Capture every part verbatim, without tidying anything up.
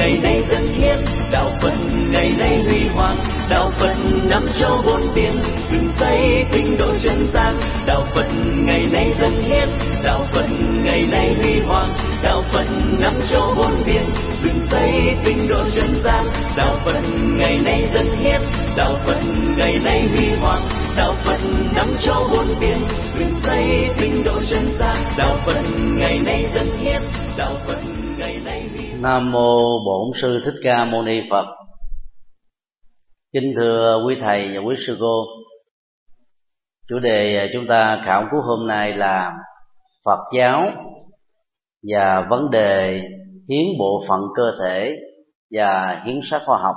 ngày nay dân hiến, đạo Phật ngày nay huy hoàng, đạo Phật năm châu bốn biển, dựng xây tinh độ chân gian. Đạo Phật ngày nay dân hiến, đạo Phật ngày nay huy hoàng, đạo Phật năm châu bốn biển, dựng xây tinh độ chân gian. Đạo Phật ngày nay dân hiến, đạo Phật ngày nay huy hoàng, đạo Phật năm châu bốn biển, dựng xây tinh độ chân gian. Đạo Phật ngày nay dân hiến, đạo Phật ngày nay huy hoàng. Nam mô Bổn Sư Thích Ca Mâu Ni Phật. Kính thưa quý thầy và quý sư cô, chủ đề chúng ta khảo cứu hôm nay là Phật giáo và vấn đề hiến bộ phận cơ thể và hiến xác khoa học.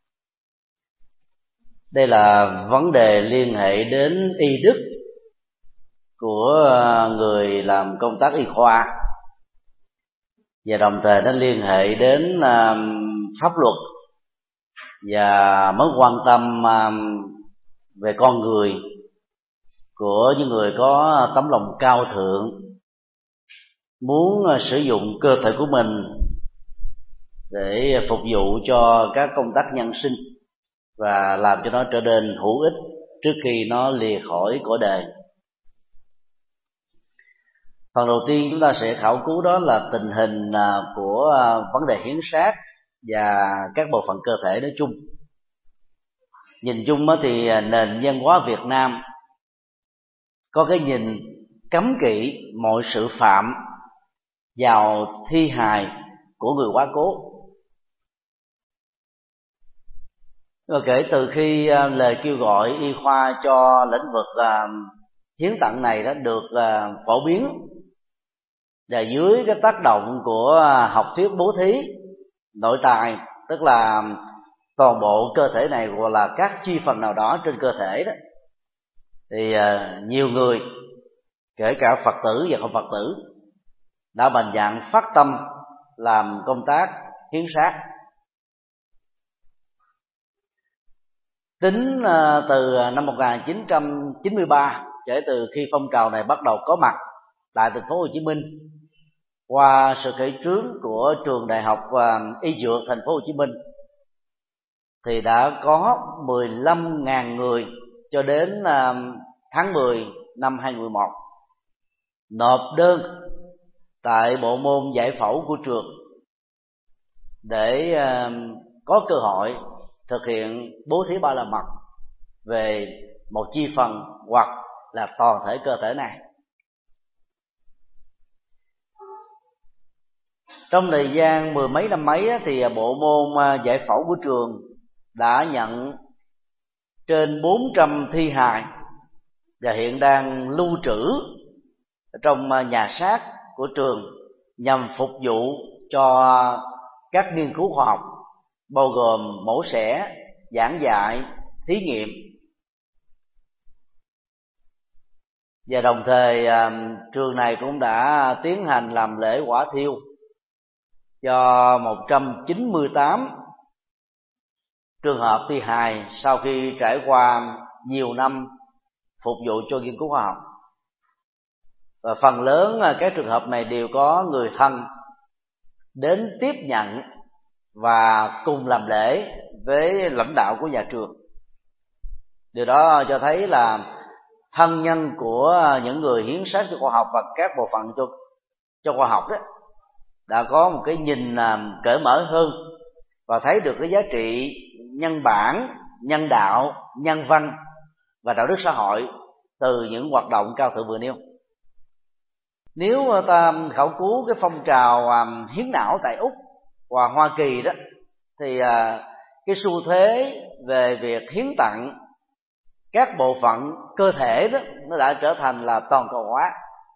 Đây là vấn đề liên hệ đến y đức của người làm công tác y khoa, và đồng thời nó liên hệ đến pháp luật và mối quan tâm về con người của những người có tấm lòng cao thượng, muốn sử dụng cơ thể của mình để phục vụ cho các công tác nhân sinh và làm cho nó trở nên hữu ích trước khi nó lìa khỏi cõi đời. Phần đầu tiên chúng ta sẽ khảo cứu đó là tình hình của vấn đề hiến xác và các bộ phận cơ thể nói chung. Nhìn chung thì nền văn hóa Việt Nam có cái nhìn cấm kỵ mọi sự phạm vào thi hài của người quá cố. Và kể từ khi lời kêu gọi y khoa cho lĩnh vực hiến tặng này đã được phổ biến, và dưới cái tác động của học thuyết bố thí nội tài, tức là toàn bộ cơ thể này hoặc là các chi phần nào đó trên cơ thể đó, thì nhiều người, kể cả Phật tử và không Phật tử, đã mạnh dạn phát tâm làm công tác hiến xác. Tính từ năm một nghìn chín trăm chín mươi ba, kể từ khi phong trào này bắt đầu có mặt tại thành phố Hồ Chí Minh, qua sự khởi xướng của trường Đại học Y Dược thành phố Hồ Chí Minh, thì đã có mười lăm nghìn người cho đến tháng mười năm hai nghìn không trăm mười một nộp đơn tại bộ môn giải phẫu của trường để có cơ hội thực hiện bố thí ba la mật về một chi phần hoặc là toàn thể cơ thể này. Trong thời gian mười mấy năm mấy thì bộ môn giải phẫu của trường đã nhận trên bốn trăm thi hài và hiện đang lưu trữ trong nhà xác của trường nhằm phục vụ cho các nghiên cứu khoa học, bao gồm mổ xẻ, giảng dạy, thí nghiệm. Và đồng thời trường này cũng đã tiến hành làm lễ quả thiêu cho một trăm chín mươi tám trường hợp thi hài sau khi trải qua nhiều năm phục vụ cho nghiên cứu khoa học. Và phần lớn các trường hợp này đều có người thân đến tiếp nhận và cùng làm lễ với lãnh đạo của nhà trường. Điều đó cho thấy là thân nhân của những người hiến xác cho khoa học và các bộ phận cho, cho khoa học đó đã có một cái nhìn cởi mở hơn và thấy được cái giá trị nhân bản, nhân đạo, nhân văn và đạo đức xã hội từ những hoạt động cao thượng vừa nêu. Nếu ta khảo cứu cái phong trào hiến não tại Úc và Hoa Kỳ đó, thì cái xu thế về việc hiến tặng các bộ phận cơ thể đó nó đã trở thành là toàn cầu hóa.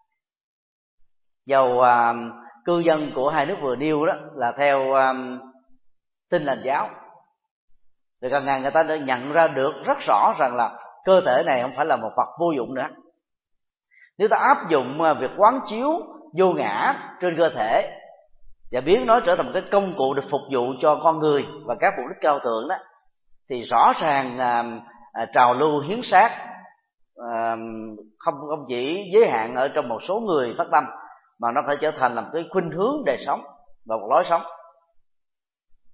Dầu cư dân của hai nước vừa nêu đó là theo Tin Lành giáo, thì càng ngày người ta đã nhận ra được rất rõ rằng là cơ thể này không phải là một vật vô dụng nữa. Nếu ta áp dụng việc quán chiếu vô ngã trên cơ thể và biến nó trở thành một cái công cụ để phục vụ cho con người và các mục đích cao thượng đó, thì rõ ràng à, à, trào lưu hiến xác à, không không chỉ giới hạn ở trong một số người phát tâm, mà nó phải trở thành là một cái khuynh hướng đời sống và một lối sống.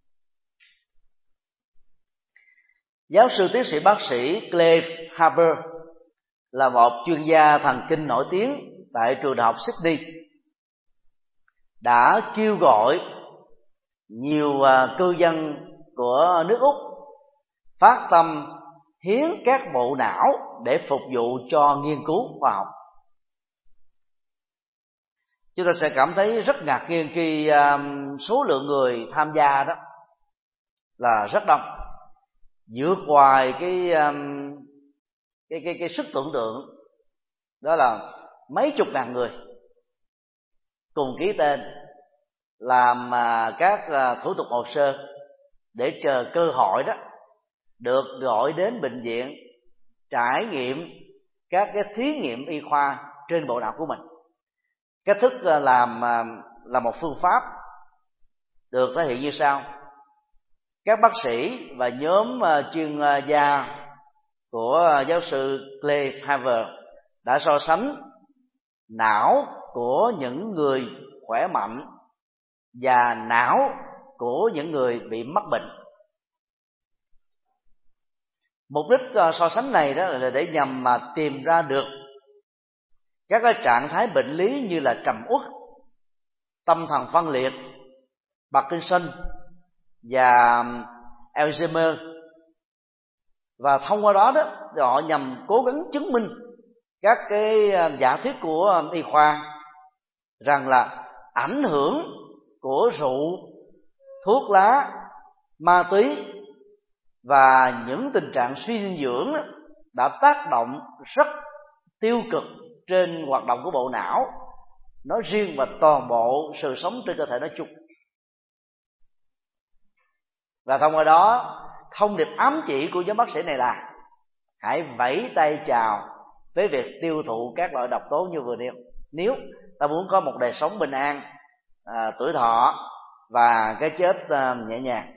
Giáo sư tiến sĩ bác sĩ Clive Harper là một chuyên gia thần kinh nổi tiếng tại trường đại học Sydney, đã kêu gọi nhiều cư dân của nước Úc phát tâm hiến các bộ não để phục vụ cho nghiên cứu khoa học. Chúng ta sẽ cảm thấy rất ngạc nhiên khi số lượng người tham gia đó là rất đông, vượt ngoài cái cái cái cái sức tưởng tượng. Đó là mấy chục ngàn người cùng ký tên làm các thủ tục hồ sơ để chờ cơ hội đó được gọi đến bệnh viện trải nghiệm các cái thí nghiệm y khoa trên bộ não của mình. Cách thức làm là một phương pháp được thể hiện như sau: các bác sĩ và nhóm chuyên gia của giáo sư Clive Harper đã so sánh não của những người khỏe mạnh và não của những người bị mắc bệnh. Mục đích so sánh này đó là để nhằm mà tìm ra được các cái trạng thái bệnh lý như là trầm uất, tâm thần phân liệt, Parkinson và Alzheimer, và thông qua đó đó họ nhằm cố gắng chứng minh các cái giả thuyết của y khoa rằng là ảnh hưởng của rượu, thuốc lá, ma túy và những tình trạng suy dinh dưỡng đã tác động rất tiêu cực trên hoạt động của bộ não nói riêng và toàn bộ sự sống trên cơ thể nói chung. Và thông qua đó, thông điệp ám chỉ của nhóm bác sĩ này là hãy vẫy tay chào với việc tiêu thụ các loại độc tố như vừa nêu, nếu ta muốn có một đời sống bình an, à, tuổi thọ và cái chết à, nhẹ nhàng.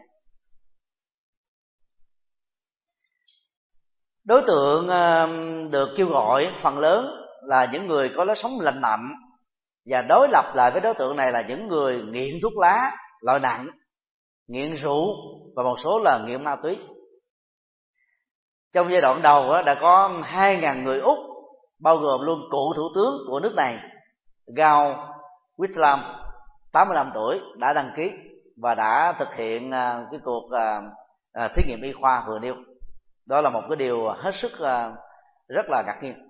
Đối tượng à, được kêu gọi phần lớn là những người có lối sống lành mạnh, và đối lập lại với đối tượng này là những người nghiện thuốc lá loại nặng, nghiện rượu và một số là nghiện ma túy. Trong giai đoạn đầu đã có hai nghìn người Úc, bao gồm luôn cựu thủ tướng của nước này Gough Whitlam, tám mươi lăm tuổi, đã đăng ký và đã thực hiện cái cuộc thí nghiệm y khoa vừa nêu. Đó là một cái điều hết sức rất là ngạc nhiên.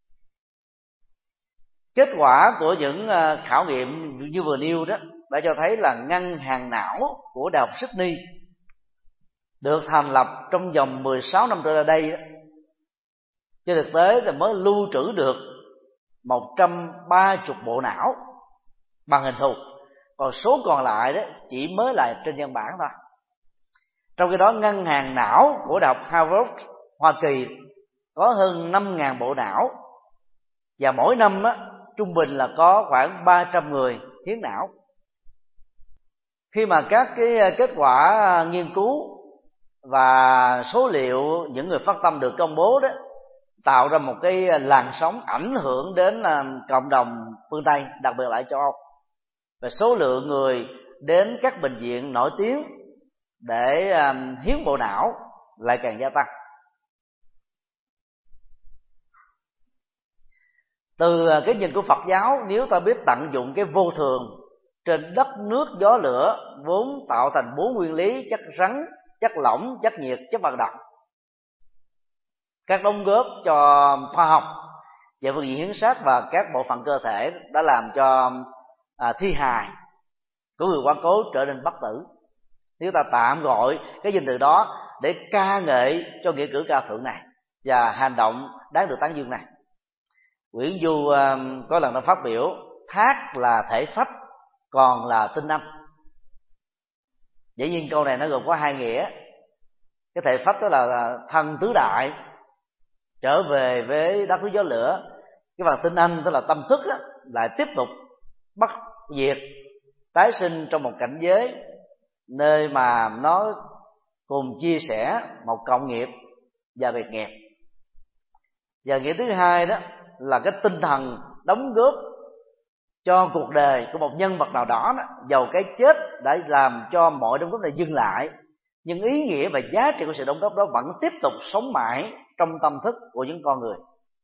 Kết quả của những khảo nghiệm như vừa nêu đó đã cho thấy là ngân hàng não của Đại học Sydney được thành lập trong vòng mười sáu năm trở lại đây đó, trên thực tế thì mới lưu trữ được một trăm ba mươi bộ não bằng hình thù, còn số còn lại đó chỉ mới là trên văn bản thôi. Trong khi đó, ngân hàng não của Đại học Harvard, Hoa Kỳ có hơn năm nghìn bộ não, và mỗi năm á, trung bình là có khoảng ba trăm người hiến não. Khi mà các cái kết quả nghiên cứu và số liệu những người phát tâm được công bố đó, tạo ra một cái làn sóng ảnh hưởng đến cộng đồng phương Tây, đặc biệt là ở châu Âu, và số lượng người đến các bệnh viện nổi tiếng để hiến bộ não lại càng gia tăng. Từ cái nhìn của Phật giáo, nếu ta biết tận dụng cái vô thường trên đất nước gió lửa vốn tạo thành bốn nguyên lý: chất rắn, chất lỏng, chất nhiệt, chất vận động, các đóng góp cho khoa học về phương diện hiến xác và các bộ phận cơ thể đã làm cho à, thi hài của người quá cố trở nên bất tử. Nếu ta tạm gọi cái danh từ đó để ca ngợi cho nghĩa cử cao thượng này và hành động đáng được tán dương này. Nguyễn Du uh, có lần đã phát biểu: thác là thể phách, còn là tinh anh. Dĩ nhiên câu này nó gồm có hai nghĩa. Cái thể phách đó là thân tứ đại trở về với đất núi gió lửa. Cái phần tinh anh tức là tâm thức đó, lại tiếp tục bắt diệt tái sinh trong một cảnh giới nơi mà nó cùng chia sẻ một cộng nghiệp và biệt nghiệp. Và nghĩa thứ hai đó là cái tinh thần đóng góp cho cuộc đời của một nhân vật nào đó, đó dầu cái chết đã làm cho mọi đóng góp này dừng lại, nhưng ý nghĩa và giá trị của sự đóng góp đó vẫn tiếp tục sống mãi trong tâm thức của những con người.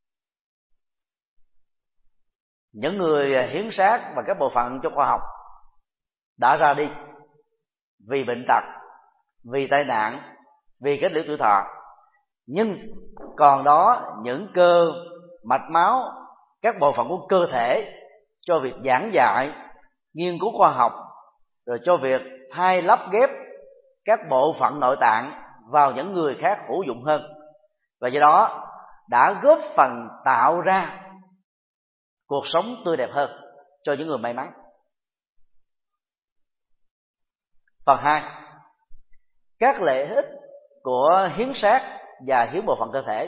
Những người hiến xác và các bộ phận cho khoa học đã ra đi vì bệnh tật, vì tai nạn, vì kết liễu tuổi thọ, nhưng còn đó những cơ, mạch máu, các bộ phận của cơ thể cho việc giảng dạy, nghiên cứu khoa học, rồi cho việc thay lắp ghép các bộ phận nội tạng vào những người khác hữu dụng hơn, và do đó đã góp phần tạo ra cuộc sống tươi đẹp hơn cho những người may mắn. Phần hai, các lợi ích của hiến xác và hiến bộ phận cơ thể.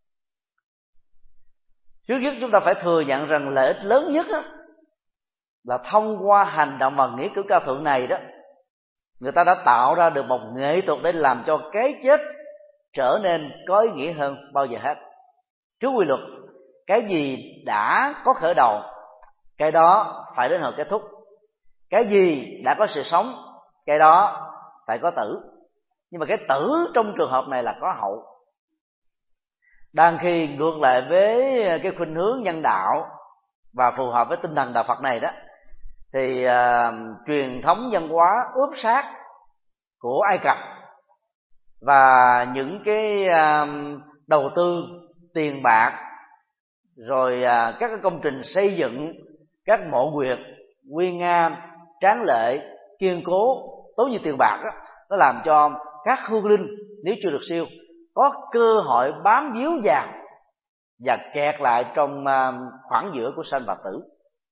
Trước nhất chúng ta phải thừa nhận rằng lợi ích lớn nhất đó là thông qua hành động và nghĩa cử cao thượng này đó, người ta đã tạo ra được một nghệ thuật để làm cho cái chết trở nên có ý nghĩa hơn bao giờ hết. Trước quy luật, cái gì đã có khởi đầu, cái đó phải đến hồi kết thúc. Cái gì đã có sự sống, cái đó phải có tử. Nhưng mà cái tử trong trường hợp này là có hậu. Đang khi ngược lại với cái khuynh hướng nhân đạo và phù hợp với tinh thần đạo Phật này đó, thì uh, truyền thống văn hóa ướp xác của Ai Cập và những cái uh, đầu tư tiền bạc, rồi uh, các cái công trình xây dựng các mộ quyệt nguy nga, tráng lệ, kiên cố, tốn nhiều tiền bạc đó, nó làm cho các hương linh nếu chưa được siêu có cơ hội bám víu vào và kẹt lại trong uh, khoảng giữa của sanh và tử.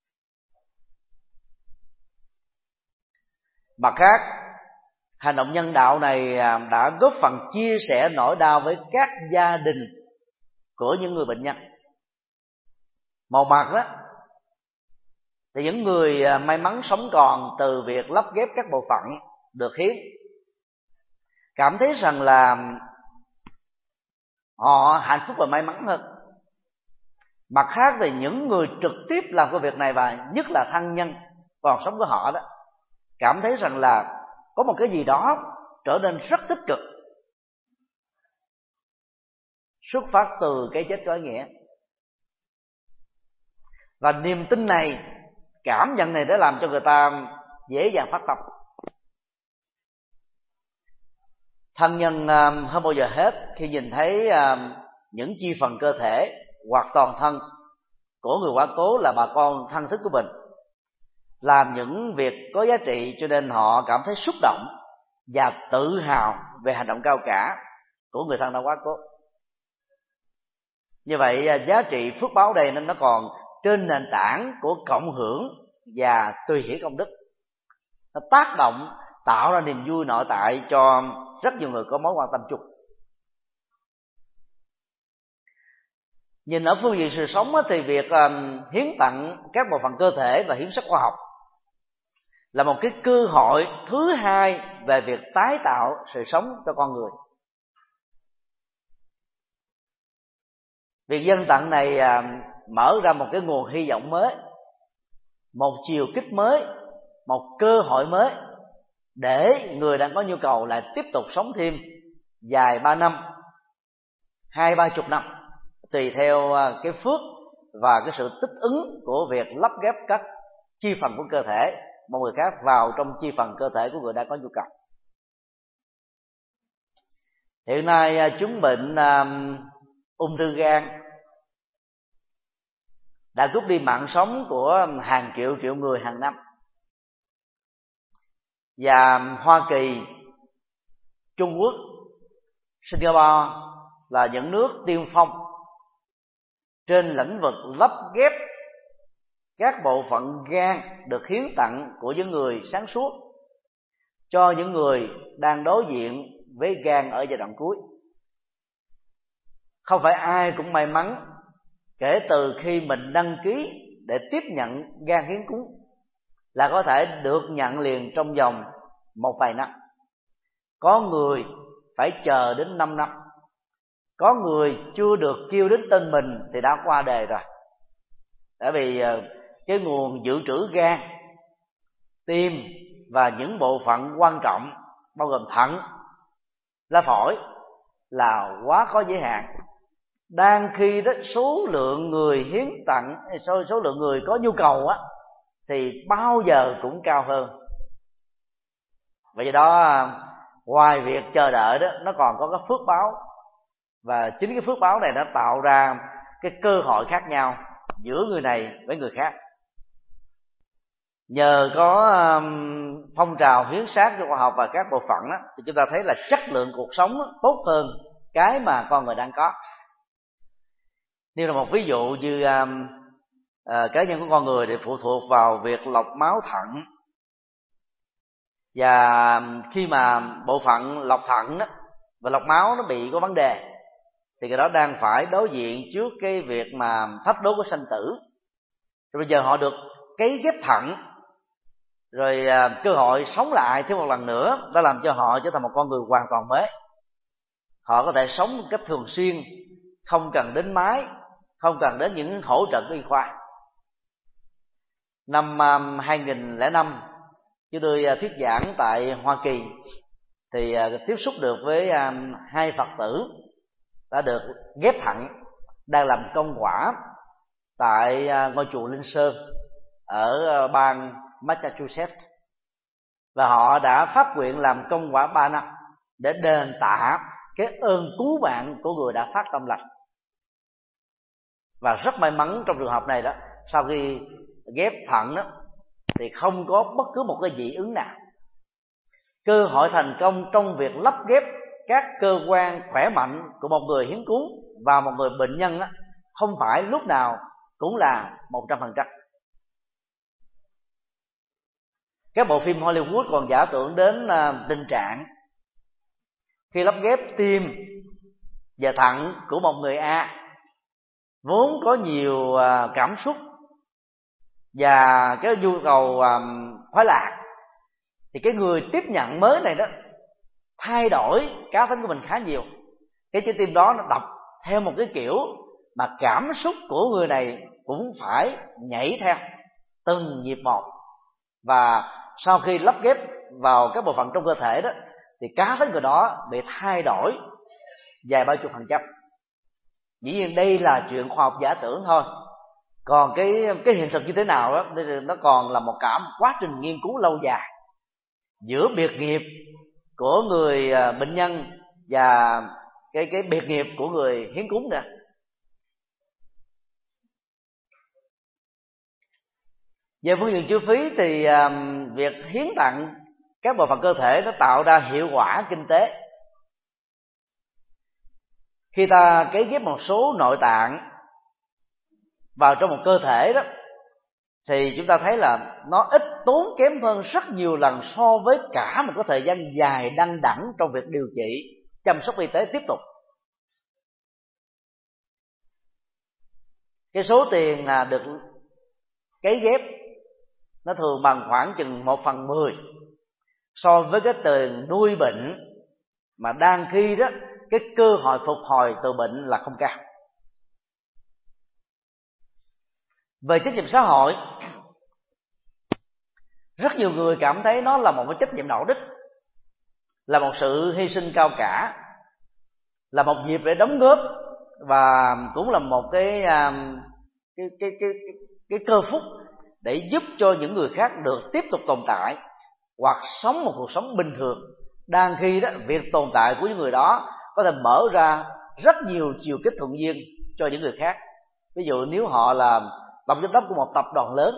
Mặt khác, hành động nhân đạo này đã góp phần chia sẻ nỗi đau với các gia đình của những người bệnh nhân. Một mặt đó thì những người may mắn sống còn từ việc lắp ghép các bộ phận được hiến cảm thấy rằng là họ hạnh phúc và may mắn hơn. Mặt khác thì những người trực tiếp làm cái việc này, và nhất là thân nhân còn sống của họ đó, cảm thấy rằng là có một cái gì đó trở nên rất tích cực, xuất phát từ cái chết có ý nghĩa. Và niềm tin này, cảm nhận này đã làm cho người ta dễ dàng phát tâm. Thân nhân hơn bao giờ hết khi nhìn thấy những chi phần cơ thể hoặc toàn thân của người quá cố là bà con thân thích của mình làm những việc có giá trị, cho nên họ cảm thấy xúc động và tự hào về hành động cao cả của người thân đã quá cố. Như vậy giá trị phước báo đây nên nó còn trên nền tảng của cộng hưởng và tùy hỷ công đức. Nó tác động tạo ra niềm vui nội tại cho rất nhiều người có mối quan tâm chung. Nhìn ở phương diện sự sống thì việc hiến tặng các bộ phận cơ thể và hiến xác khoa học là một cái cơ hội thứ hai về việc tái tạo sự sống cho con người. Việc dâng tặng này mở ra một cái nguồn hy vọng mới, một chiều kích mới, một cơ hội mới để người đang có nhu cầu lại tiếp tục sống thêm dài ba năm, hai ba chục năm, tùy theo cái phước và cái sự tích ứng của việc lắp ghép các chi phần của cơ thể một người khác vào trong chi phần cơ thể của người đang có nhu cầu. Hiện nay chứng bệnh um, ung thư gan đã rút đi mạng sống của hàng triệu triệu người hàng năm, và Hoa Kỳ, Trung Quốc, Singapore là những nước tiên phong trên lĩnh vực lắp ghép các bộ phận gan được hiến tặng của những người sáng suốt cho những người đang đối diện với gan ở giai đoạn cuối. Không phải ai cũng may mắn kể từ khi mình đăng ký để tiếp nhận gan hiến cúng là có thể được nhận liền trong vòng một vài năm. Có người phải chờ đến năm năm, có người chưa được kêu đến tên mình thì đã qua đời rồi. Bởi vì cái nguồn dự trữ gan, tim và những bộ phận quan trọng bao gồm thận, lá phổi là quá có giới hạn, đang khi đó số lượng người hiến tặng, số, số lượng người có nhu cầu á thì bao giờ cũng cao hơn. Vậy do đó ngoài việc chờ đợi đó, nó còn có cái phước báo, và chính cái phước báo này nó tạo ra cái cơ hội khác nhau giữa người này với người khác. Nhờ có um, phong trào hiến xác cho khoa học và các bộ phận đó, thì chúng ta thấy là chất lượng cuộc sống đó, tốt hơn cái mà con người đang có. Như là một ví dụ như um, uh, cá nhân của con người thì phụ thuộc vào việc lọc máu thận, và khi mà bộ phận lọc thận đó và lọc máu nó bị có vấn đề thì cái đó đang phải đối diện trước cái việc mà thách đố của sanh tử. Rồi bây giờ họ được cấy ghép thận, rồi à, cơ hội sống lại thêm một lần nữa đã làm cho họ trở thành một con người hoàn toàn mới. Họ có thể sống một cách thường xuyên, không cần đến máy, không cần đến những hỗ trợ của y khoa. Năm um, hai nghìn lẻ năm, chúng tôi uh, thuyết giảng tại Hoa Kỳ thì uh, tiếp xúc được với um, hai Phật tử đã được ghép thận, đang làm công quả tại uh, ngôi chùa Linh Sơn ở uh, bang Massachusetts, và họ đã phát nguyện làm công quả ba năm để đền tạ cái ơn cứu mạng của người đã phát tâm lành. Và rất may mắn trong trường hợp này đó, sau khi ghép thận đó thì không có bất cứ một cái dị ứng nào. Cơ hội thành công trong việc lắp ghép các cơ quan khỏe mạnh của một người hiến cúng và một người bệnh nhân đó, không phải lúc nào cũng là một trăm phần trăm. Các bộ phim Hollywood còn giả tưởng đến uh, tình trạng khi lắp ghép tim và thận của một người A vốn có nhiều uh, cảm xúc và cái nhu cầu um, khoái lạc, thì cái người tiếp nhận mới này đó thay đổi cá tính của mình khá nhiều. Cái trái tim đó nó đập theo một cái kiểu mà cảm xúc của người này cũng phải nhảy theo từng nhịp một, và sau khi lắp ghép vào các bộ phận trong cơ thể đó thì cá tính người đó bị thay đổi vài ba chục phần trăm. Dĩ nhiên đây là chuyện khoa học giả tưởng thôi, còn cái cái hiện thực như thế nào đó nó còn là một cả một quá trình nghiên cứu lâu dài giữa biệt nghiệp của người bệnh nhân và cái cái biệt nghiệp của người hiến cúng nè. Về phương diện chi phí thì um, việc hiến tặng các bộ phận cơ thể nó tạo ra hiệu quả kinh tế. Khi ta cấy ghép một số nội tạng vào trong một cơ thể đó thì chúng ta thấy là nó ít tốn kém hơn rất nhiều lần so với cả một cái thời gian dài đăng đẳng trong việc điều trị, chăm sóc y tế tiếp tục. Cái số tiền là được cấy ghép nó thường bằng khoảng chừng một phần mười so với cái tiền nuôi bệnh, mà đang khi đó cái cơ hội phục hồi từ bệnh là không cao. Về trách nhiệm xã hội, rất nhiều người cảm thấy nó là một cái trách nhiệm đạo đức, là một sự hy sinh cao cả, là một dịp để đóng góp, và cũng là một cái cái cái cái, cái cơ phúc để giúp cho những người khác được tiếp tục tồn tại hoặc sống một cuộc sống bình thường, đang khi đó việc tồn tại của những người đó có thể mở ra rất nhiều chiều kích thuận duyên cho những người khác. Ví dụ nếu họ là tổng giám đốc của một tập đoàn lớn,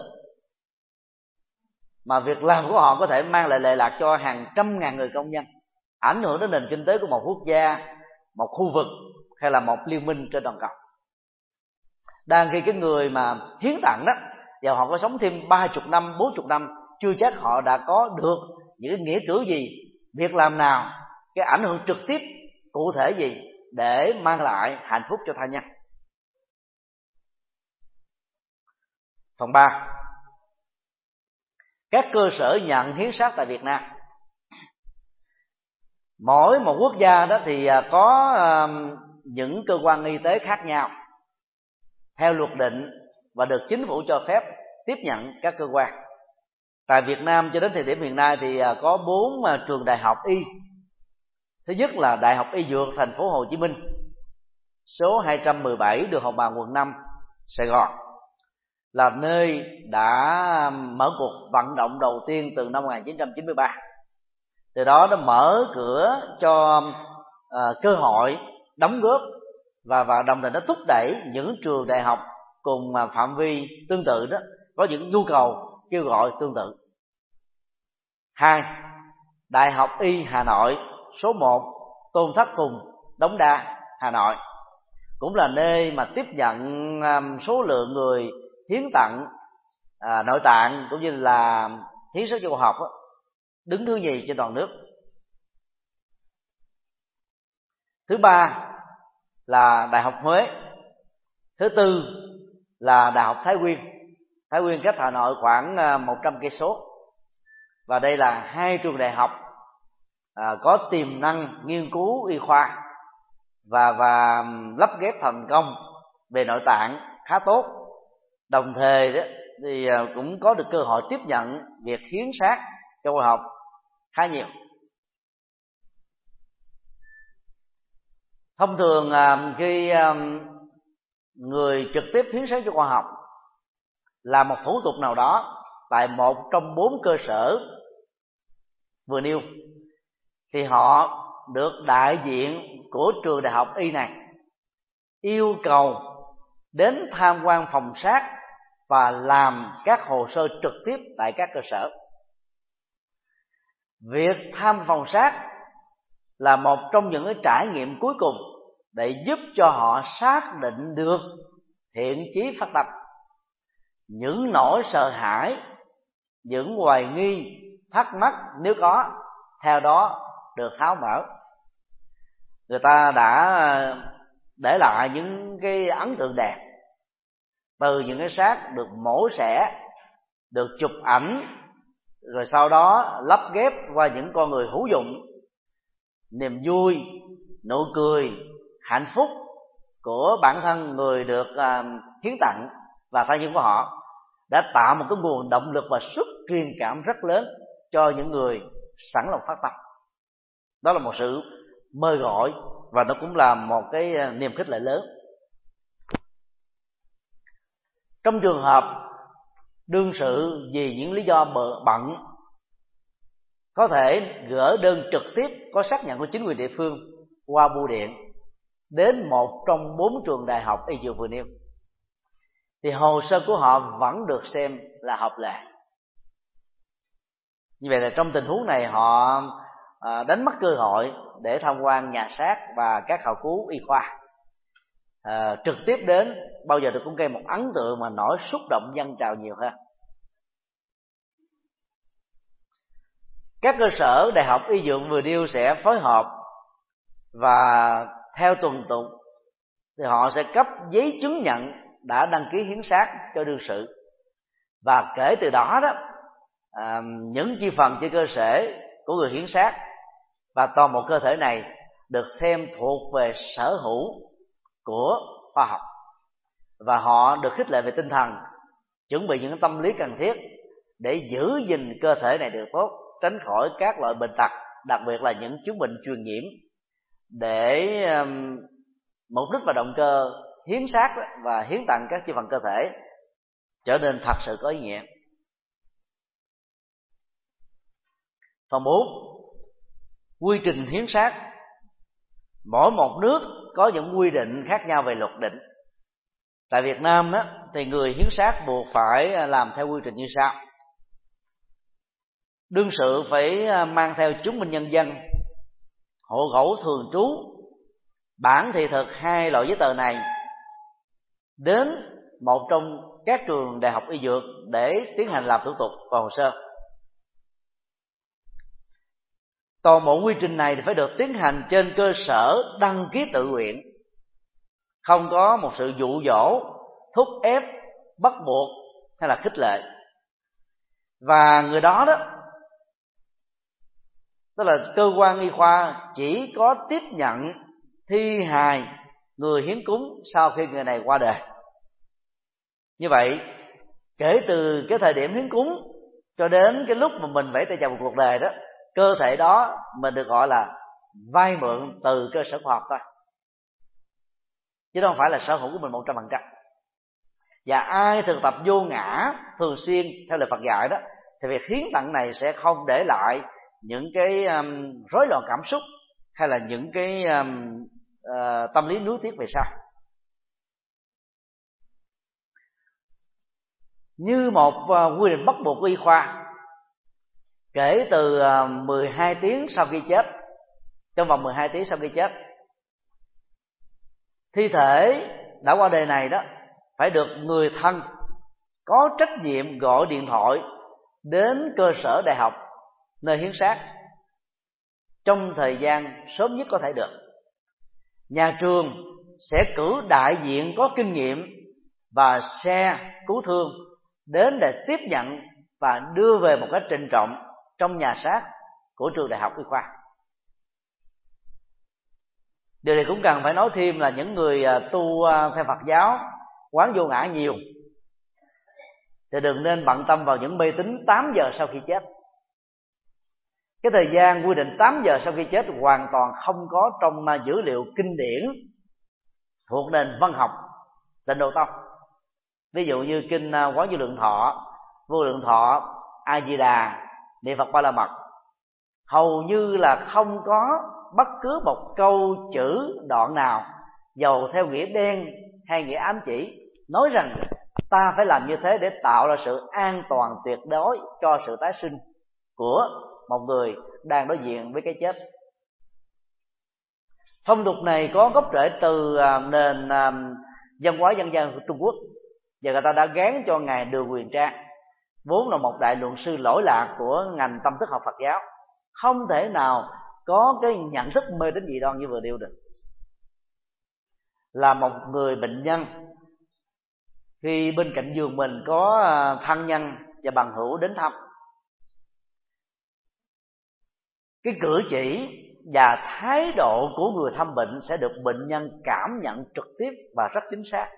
mà việc làm của họ có thể mang lại lệ lạc cho hàng trăm ngàn người công nhân, ảnh hưởng đến nền kinh tế của một quốc gia, một khu vực hay là một liên minh trên toàn cầu. Đang khi cái người mà hiến tặng đó, và họ có sống thêm ba chục năm, bốn chục năm, chưa chắc họ đã có được những nghĩa cử gì, việc làm nào, cái ảnh hưởng trực tiếp cụ thể gì để mang lại hạnh phúc cho tha nhân. Phần ba, các cơ sở nhận hiến xác tại Việt Nam. Mỗi một quốc gia đó thì có những cơ quan y tế khác nhau theo luật định và được chính phủ cho phép tiếp nhận các cơ quan. Tại Việt Nam cho đến thời điểm hiện nay thì có bốn trường đại học y. Thứ nhất là Đại học Y Dược Thành phố Hồ Chí Minh, số hai trăm mười bảy đường Hồng Bàng, quận năm, Sài Gòn, là nơi đã mở cuộc vận động đầu tiên từ năm một nghìn chín trăm chín mươi ba. Từ đó nó mở cửa cho uh, cơ hội đóng góp và và đồng thời nó thúc đẩy những trường đại học cùng phạm vi tương tự đó có những nhu cầu kêu gọi tương tự. Hai, Đại học Y Hà Nội, số một, Tôn Thất Tùng, Đống Đa, Hà Nội, cũng là nơi mà tiếp nhận um, số lượng người hiến tặng à, nội tạng cũng như là hiến sức cho khoa học đó, đứng thứ nhì trên toàn nước. Thứ ba là Đại học Huế. Thứ tư là Đại học Thái Nguyên. Thái Nguyên cách Hà Nội khoảng một trăm cây số. Và đây là hai trường đại học à, có tiềm năng nghiên cứu y khoa và và lắp ghép thành công về nội tạng khá tốt. Đồng thời đó, thì cũng có được cơ hội tiếp nhận việc hiến xác cho khoa học khá nhiều. Thông thường khi người trực tiếp hiến xác cho khoa học làm một thủ tục nào đó tại một trong bốn cơ sở vừa nêu, thì họ được đại diện của trường đại học Y này yêu cầu đến tham quan phòng xác và làm các hồ sơ trực tiếp tại các cơ sở. Việc thăm phòng xác là một trong những cái trải nghiệm cuối cùng để giúp cho họ xác định được thiện chí phát tâm, những nỗi sợ hãi, những hoài nghi, thắc mắc nếu có, theo đó được tháo mở. Người ta đã để lại những cái ấn tượng đẹp từ những cái xác được mổ xẻ, được chụp ảnh, rồi sau đó lắp ghép qua những con người hữu dụng. Niềm vui, nụ cười, hạnh phúc của bản thân người được uh, hiến tặng và thân nhân của họ đã tạo một cái nguồn động lực và sức truyền cảm rất lớn cho những người sẵn lòng phát tâm. Đó là một sự mời gọi và nó cũng là một cái niềm khích lệ lớn. Trong trường hợp đương sự vì những lý do bận có thể gửi đơn trực tiếp có xác nhận của chính quyền địa phương qua bưu điện đến một trong bốn trường đại học y dược vừa nêu, thì hồ sơ của họ vẫn được xem là hợp lệ. Như vậy là trong tình huống này họ đánh mất cơ hội để tham quan nhà xác và các khảo cứu y khoa. À, trực tiếp đến bao giờ được cũng gây một ấn tượng mà nỗi xúc động dâng trào nhiều hơn. Các cơ sở đại học y dược vừa nêu sẽ phối hợp và theo tuần tự thì họ sẽ cấp giấy chứng nhận đã đăng ký hiến xác cho đương sự, và kể từ đó đó à, những chi phần trên cơ thể của người hiến xác và toàn bộ cơ thể này được xem thuộc về sở hữu của khoa học, và họ được khích lệ về tinh thần, chuẩn bị những tâm lý cần thiết để giữ gìn cơ thể này được tốt, tránh khỏi các loại bệnh tật, đặc biệt là những chứng bệnh truyền nhiễm, để um, mục đích và động cơ hiến xác và hiến tặng các chi phần cơ thể trở nên thật sự có ý nghĩa. Phần bốn, quy trình hiến xác. Mỗi một nước có những quy định khác nhau về luật định. Tại Việt Nam đó, thì người hiến xác buộc phải làm theo quy trình như sau. Đương sự phải mang theo chứng minh nhân dân, hộ khẩu thường trú, bản thị thực hai loại giấy tờ này đến một trong các trường đại học y dược để tiến hành làm thủ tục và hồ sơ. Toàn bộ quy trình này thì phải được tiến hành trên cơ sở đăng ký tự nguyện, không có một sự dụ dỗ, thúc ép, bắt buộc hay là khích lệ. Và người đó đó, tức là cơ quan y khoa chỉ có tiếp nhận thi hài người hiến cúng sau khi người này qua đời. Như vậy, kể từ cái thời điểm hiến cúng cho đến cái lúc mà mình vẫy tay chào một cuộc đời đó, cơ thể đó mình được gọi là vay mượn từ cơ sở khoa học thôi, chứ không phải là sở hữu của mình một trăm phần trăm. Và ai thực tập vô ngã thường xuyên theo lời Phật dạy đó, thì việc hiến tặng này sẽ không để lại những cái um, rối loạn cảm xúc hay là những cái um, uh, tâm lý nuối tiếc về sau. Như một uh, quy định bắt buộc của y khoa, kể từ uh, mười hai tiếng sau khi chết, trong vòng mười hai tiếng sau khi chết, thi thể đã qua đời này đó phải được người thân có trách nhiệm gọi điện thoại đến cơ sở đại học nơi hiến xác trong thời gian sớm nhất có thể được. Nhà trường sẽ cử đại diện có kinh nghiệm và xe cứu thương đến để tiếp nhận và đưa về một cách trịnh trọng trong nhà xác của trường đại học y khoa. Điều này cũng cần phải nói thêm là những người tu theo Phật giáo quán vô ngã nhiều thì đừng nên bận tâm vào những mê tín tám giờ sau khi chết. Cái thời gian quy định tám giờ sau khi chết hoàn toàn không có trong dữ liệu kinh điển thuộc nền văn học Tịnh Độ Tông. Ví dụ như kinh Quán Vô Lượng Thọ, Vô Lượng Thọ, A Di Đà, Niệm Phật Ba La Mật, hầu như là không có bất cứ một câu chữ đoạn nào, dầu theo nghĩa đen hay nghĩa ám chỉ, nói rằng ta phải làm như thế để tạo ra sự an toàn tuyệt đối cho sự tái sinh của một người đang đối diện với cái chết. Phong tục này có gốc rễ từ nền văn hóa dân gian của Trung Quốc, và người ta đã gán cho ngài Đường Huyền Trang, vốn là một đại luận sư lỗi lạc của ngành tâm thức học Phật giáo, không thể nào có cái nhận thức mê tín dị đoan như vừa nêu được. Là một người bệnh nhân, khi bên cạnh giường mình có thân nhân và bằng hữu đến thăm, cái cử chỉ và thái độ của người thăm bệnh sẽ được bệnh nhân cảm nhận trực tiếp và rất chính xác.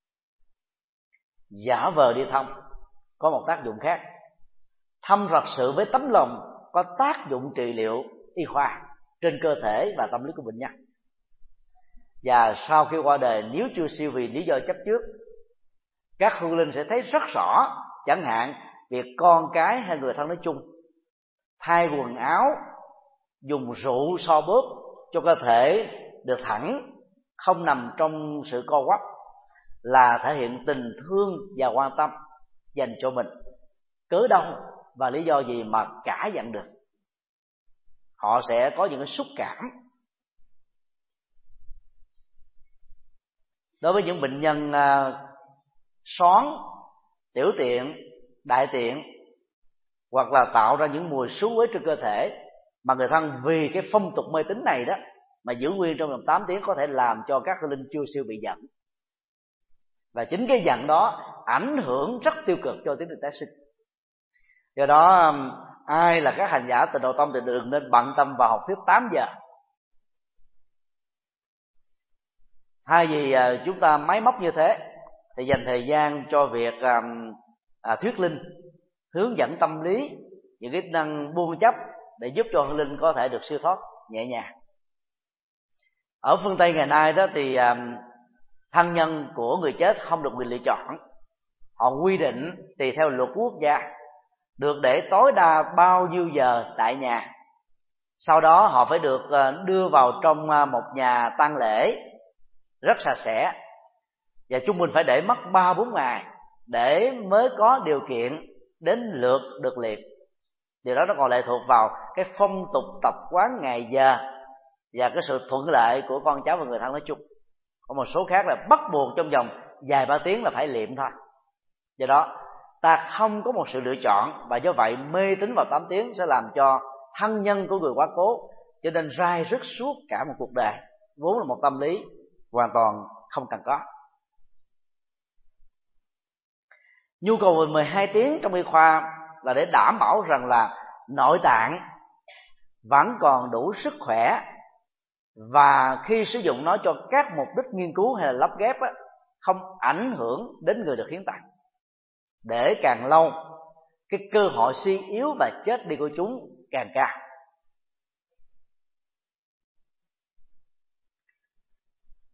Giả vờ đi thăm có một tác dụng khác, thăm thật sự với tấm lòng có tác dụng trị liệu y khoa trên cơ thể và tâm lý của bệnh nhân. Và sau khi qua đời, nếu chưa siêu vì lý do chấp trước, các hương linh sẽ thấy rất rõ, chẳng hạn việc con cái hay người thân nói chung thay quần áo, dùng rượu so bóp cho cơ thể được thẳng, không nằm trong sự co quắp, là thể hiện tình thương và quan tâm dành cho mình. Cớ đâu và lý do gì mà cả giận được? Họ sẽ có những cái xúc cảm. Đối với những bệnh nhân xoắn, tiểu tiện, đại tiện, hoặc là tạo ra những mùi xú uế trên cơ thể, mà người thân vì cái phong tục mê tín này đó mà giữ nguyên trong vòng tám tiếng, có thể làm cho các linh chưa siêu bị giận. Và chính cái giận đó ảnh hưởng rất tiêu cực cho tiến trình tái sinh. Do đó ai là các hành giả Tịnh Độ Tông thì đừng nên bận tâm vào học thuyết tám giờ. Thay vì chúng ta máy móc như thế, thì dành thời gian cho việc à, thuyết linh, hướng dẫn tâm lý, những cái năng buông chấp để giúp cho hương linh có thể được siêu thoát nhẹ nhàng. Ở phương Tây ngày nay đó thì à, thân nhân của người chết không được quyền lựa chọn. Họ quy định tùy theo luật quốc gia được để tối đa bao nhiêu giờ tại nhà. Sau đó họ phải được đưa vào trong một nhà tang lễ rất sạch sẽ, và trung bình phải để mất ba bốn ngày để mới có điều kiện đến lượt được liệt. Điều đó nó còn lệ thuộc vào cái phong tục tập quán ngày giờ và cái sự thuận lợi của con cháu và người thân nói chung. Có một số khác là bắt buộc trong vòng vài ba tiếng là phải liệm thôi. Do đó ta không có một sự lựa chọn, và do vậy mê tín vào tám tiếng sẽ làm cho thân nhân của người quá cố cho nên rai rứt suốt cả một cuộc đời, vốn là một tâm lý hoàn toàn không cần có. Nhu cầu mười hai tiếng trong y khoa là để đảm bảo rằng là nội tạng vẫn còn đủ sức khỏe, và khi sử dụng nó cho các mục đích nghiên cứu hay là lắp ghép á, không ảnh hưởng đến người được hiến tặng. Để càng lâu, cái cơ hội suy yếu và chết đi của chúng càng cao.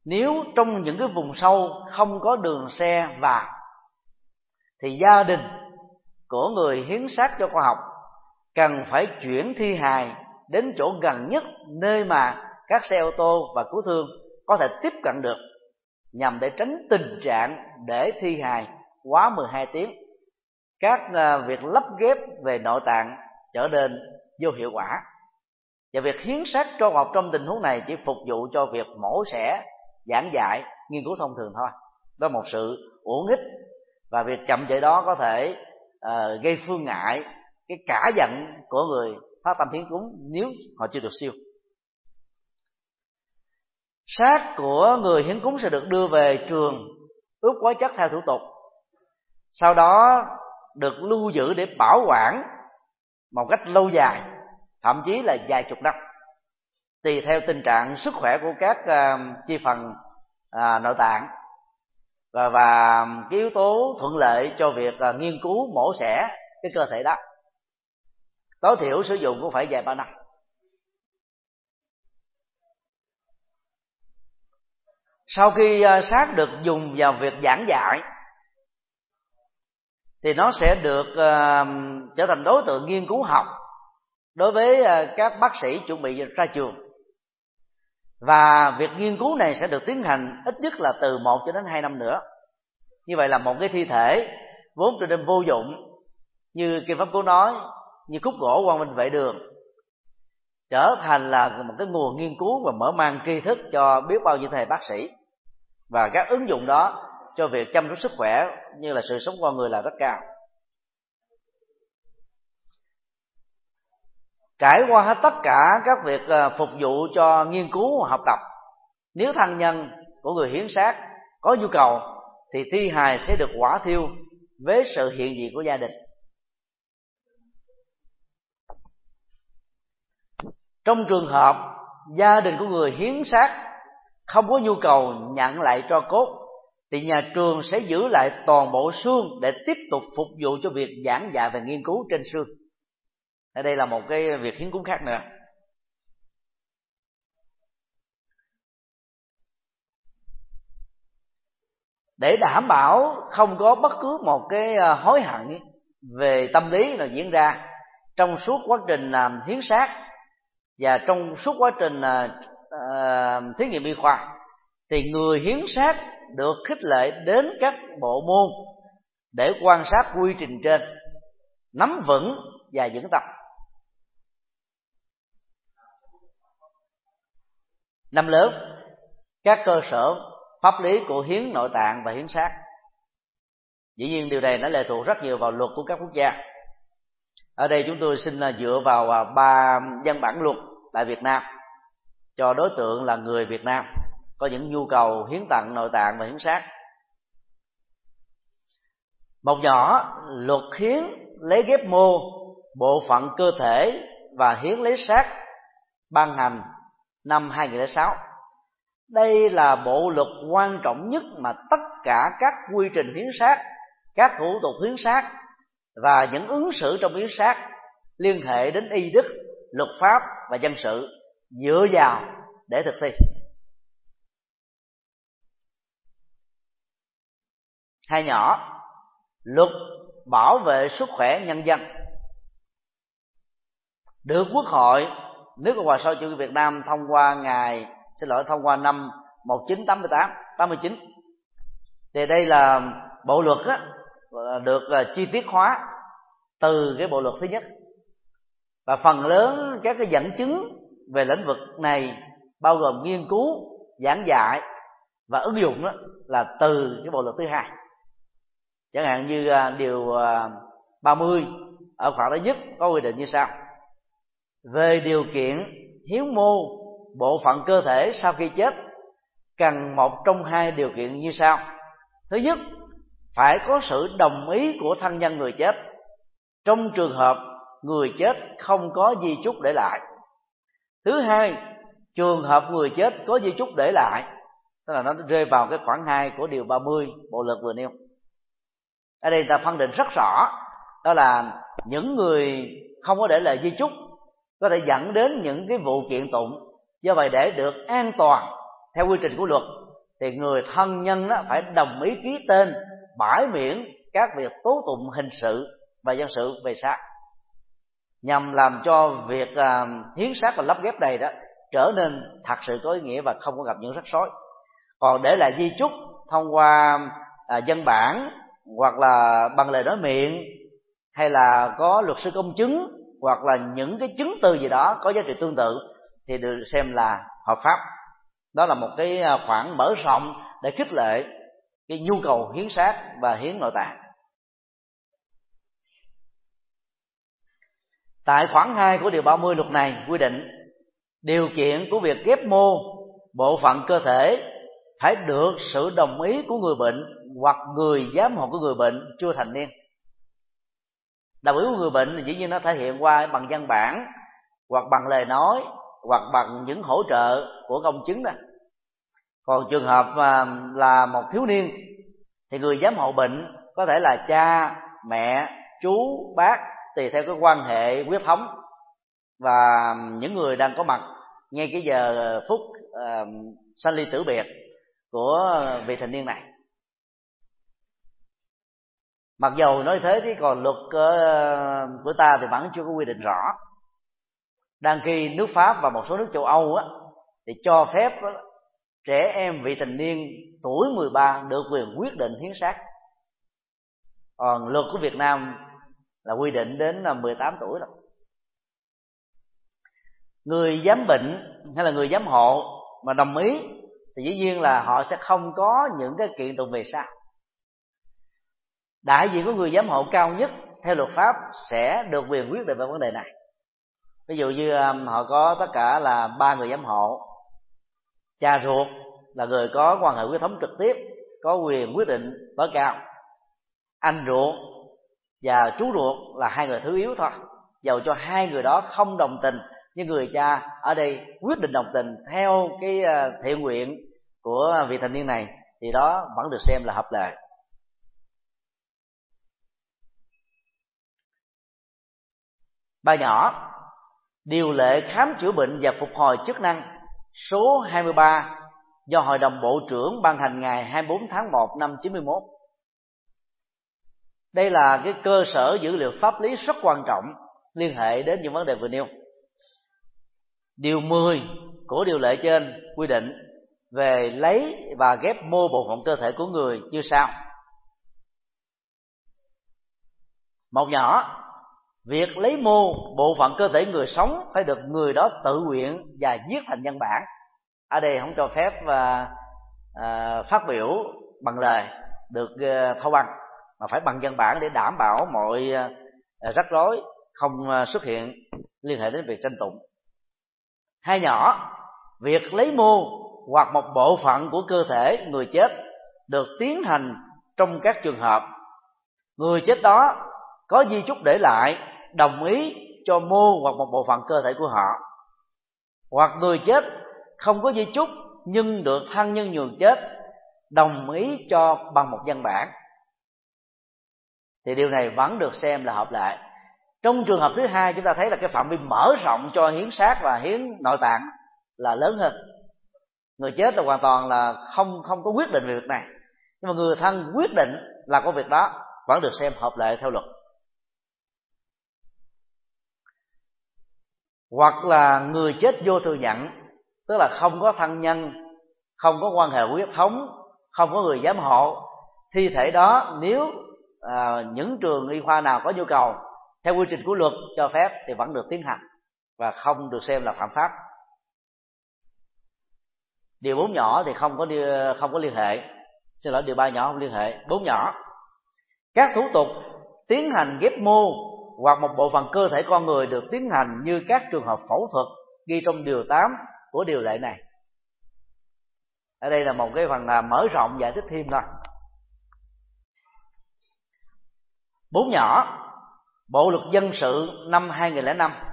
Nếu trong những cái vùng sâu không có đường xe vào thì gia đình của người hiến xác cho khoa học cần phải chuyển thi hài đến chỗ gần nhất nơi mà các xe ô tô và cứu thương có thể tiếp cận được, nhằm để tránh tình trạng để thi hài quá mười hai tiếng. Các việc lắp ghép về nội tạng trở nên vô hiệu quả, và việc hiến xác cho khoa học trong tình huống này chỉ phục vụ cho việc mổ xẻ, giảng dạy, nghiên cứu thông thường thôi. Đó là một sự uổng ích, và việc chậm trễ đó có thể uh, gây phương ngại cái cả giận của người phát tâm hiến cúng nếu họ chưa được siêu. Xác của người hiến cúng sẽ được đưa về trường ướp hóa chất theo thủ tục, sau đó được lưu giữ để bảo quản một cách lâu dài, thậm chí là vài chục năm, tùy theo tình trạng sức khỏe của các uh, chi phần uh, nội tạng và và cái yếu tố thuận lợi cho việc uh, nghiên cứu mổ xẻ cái cơ thể đó. Tối thiểu sử dụng cũng phải vài ba năm. Sau khi uh, xác được dùng vào việc giảng dạy thì nó sẽ được uh, trở thành đối tượng nghiên cứu học đối với uh, các bác sĩ chuẩn bị ra trường. Và việc nghiên cứu này sẽ được tiến hành ít nhất là từ một cho đến hai năm nữa. Như vậy là một cái thi thể vốn trở nên vô dụng, như Kim Pháp Cú nói, như khúc gỗ quang minh vệ đường, trở thành là một cái nguồn nghiên cứu và mở mang tri thức cho biết bao nhiêu thầy bác sĩ. Và các ứng dụng đó cho việc chăm sóc sức khỏe như là sự sống con người là rất cao. Trải qua hết tất cả các việc phục vụ cho nghiên cứu học tập, nếu thân nhân của người hiến xác có nhu cầu thì thi hài sẽ được hỏa thiêu với sự hiện diện của gia đình. Trong trường hợp gia đình của người hiến xác không có nhu cầu nhận lại tro cốt thì nhà trường sẽ giữ lại toàn bộ xương để tiếp tục phục vụ cho việc giảng dạy và nghiên cứu trên xương. Ở đây là một cái việc hiến cúng khác nữa. Để đảm bảo không có bất cứ một cái hối hận về tâm lý nào diễn ra trong suốt quá trình hiến xác và trong suốt quá trình uh, thí nghiệm y khoa, thì người hiến xác được khích lệ đến các bộ môn để quan sát quy trình trên, nắm vững và vững tâm. Năm lớp các cơ sở pháp lý của hiến nội tạng và hiến xác. Dĩ nhiên điều này nó lệ thuộc rất nhiều vào luật của các quốc gia. Ở đây chúng tôi xin dựa vào ba văn bản luật tại Việt Nam cho đối tượng là người Việt Nam có những nhu cầu hiến tặng nội tạng và hiến xác. Một nhỏ, luật hiến lấy ghép mô, bộ phận cơ thể và hiến lấy xác, ban hành năm hai nghìn lẻ sáu. Đây là bộ luật quan trọng nhất mà tất cả các quy trình hiến xác, các thủ tục hiến xác và những ứng xử trong hiến xác liên hệ đến y đức, luật pháp và dân sự dựa vào để thực thi. Hai nhỏ, luật bảo vệ sức khỏe nhân dân được Quốc hội nước Cộng hòa xã hội chủ nghĩa Việt Nam thông qua ngày xin lỗi thông qua năm một nghìn chín trăm tám mươi tám tám mươi chín. Thì đây là bộ luật á, được chi tiết hóa từ cái bộ luật thứ nhất, và phần lớn các cái dẫn chứng về lĩnh vực này bao gồm nghiên cứu, giảng dạy và ứng dụng đó là từ cái bộ luật thứ hai. Chẳng hạn như điều ba mươi ở khoản thứ nhất có quy định như sau: về điều kiện hiến mô bộ phận cơ thể sau khi chết cần một trong hai điều kiện như sau. Thứ nhất, phải có sự đồng ý của thân nhân người chết trong trường hợp người chết không có di chúc để lại. Thứ hai, trường hợp người chết có di chúc để lại, tức là nó rơi vào cái khoản hai của điều ba mươi bộ luật vừa nêu. Ở đây ta phân định rất rõ, đó là những người không có để lại di chúc có thể dẫn đến những cái vụ kiện tụng. Do vậy để được an toàn theo quy trình của luật thì người thân nhân đó phải đồng ý ký tên bãi miễn các việc tố tụng hình sự và dân sự về sau, nhằm làm cho việc uh, hiến xác và lắp ghép này đó trở nên thật sự có ý nghĩa và không có gặp những rắc rối. Còn để lại di chúc thông qua uh, văn bản hoặc là bằng lời nói miệng, hay là có luật sư công chứng hoặc là những cái chứng từ gì đó có giá trị tương tự thì được xem là hợp pháp. Đó là một cái khoảng mở rộng để khích lệ cái nhu cầu hiến xác và hiến nội tạng. Tại khoản hai của điều ba mươi luật này quy định điều kiện của việc ghép mô bộ phận cơ thể phải được sự đồng ý của người bệnh hoặc người giám hộ của người bệnh chưa thành niên. Đồng ý của người bệnh thì dĩ nhiên nó thể hiện qua bằng văn bản hoặc bằng lời nói hoặc bằng những hỗ trợ của công chứng đó. Còn trường hợp mà là một thiếu niên thì người giám hộ bệnh có thể là cha, mẹ, chú, bác, tùy theo cái quan hệ huyết thống và những người đang có mặt ngay cái giờ phút uh, sanh ly tử biệt của vị thành niên này. Mặc dầu nói thế thì còn luật uh, của ta thì vẫn chưa có quy định rõ. Đang khi nước Pháp và một số nước châu Âu á, thì cho phép đó, trẻ em vị thành niên tuổi mười ba được quyền quyết định hiến xác. Còn luật của Việt Nam là quy định đến mười tám tuổi rồi. Người giám bệnh hay là người giám hộ mà đồng ý thì dĩ nhiên là họ sẽ không có những cái kiện tụng về sau. Đại diện của người giám hộ cao nhất theo luật pháp sẽ được quyền quyết định về vấn đề này. Ví dụ như họ có tất cả là ba người giám hộ. Cha ruột là người có quan hệ huyết thống trực tiếp, có quyền quyết định tối cao. Anh ruột và chú ruột là hai người thứ yếu thôi. Dầu cho hai người đó không đồng tình, nhưng người cha ở đây quyết định đồng tình theo cái thiện nguyện của vị thành niên này, thì đó vẫn được xem là hợp lệ. Ba nhỏ, điều lệ khám chữa bệnh và phục hồi chức năng số hai mươi ba do Hội đồng Bộ trưởng ban hành ngày hai mươi bốn tháng một năm chín mươi mốt. Đây là cái cơ sở dữ liệu pháp lý rất quan trọng liên hệ đến những vấn đề vừa nêu. Điều mười của điều lệ trên quy định về lấy và ghép mô bộ phận cơ thể của người như sau. Một nhỏ, việc lấy mô bộ phận cơ thể người sống phải được người đó tự nguyện và viết thành văn bản. Ở đây không cho phép và à, phát biểu bằng lời được uh, thâu băng, mà phải bằng văn bản để đảm bảo mọi uh, rắc rối không uh, xuất hiện liên hệ đến việc tranh tụng. Hai nhỏ, việc lấy mô hoặc một bộ phận của cơ thể người chết được tiến hành trong các trường hợp người chết đó có di chúc để lại đồng ý cho mô hoặc một bộ phận cơ thể của họ, hoặc người chết không có di chúc nhưng được thân nhân nhường chết đồng ý cho bằng một văn bản, thì điều này vẫn được xem là hợp lệ. Trong trường hợp thứ hai, chúng ta thấy là cái phạm vi mở rộng cho hiến xác và hiến nội tạng là lớn hơn. Người chết là hoàn toàn là không không có quyết định về việc này, nhưng mà người thân quyết định là có việc đó vẫn được xem hợp lệ theo luật. Hoặc là người chết vô thừa nhận, tức là không có thân nhân, không có quan hệ huyết thống, không có người giám hộ. Thi thể đó nếu à, những trường y khoa nào có nhu cầu theo quy trình của luật cho phép thì vẫn được tiến hành và không được xem là phạm pháp. Điều bốn nhỏ thì không có không có liên hệ. Xin lỗi, điều ba nhỏ không liên hệ. Bốn nhỏ, các thủ tục tiến hành ghép mô hoặc một bộ phận cơ thể con người được tiến hành như các trường hợp phẫu thuật ghi trong điều tám của điều lệ này. Ở đây là một cái phần là mở rộng giải thích thêm thôi. Bốn nhỏ, Bộ luật dân sự năm hai nghìn lẻ năm.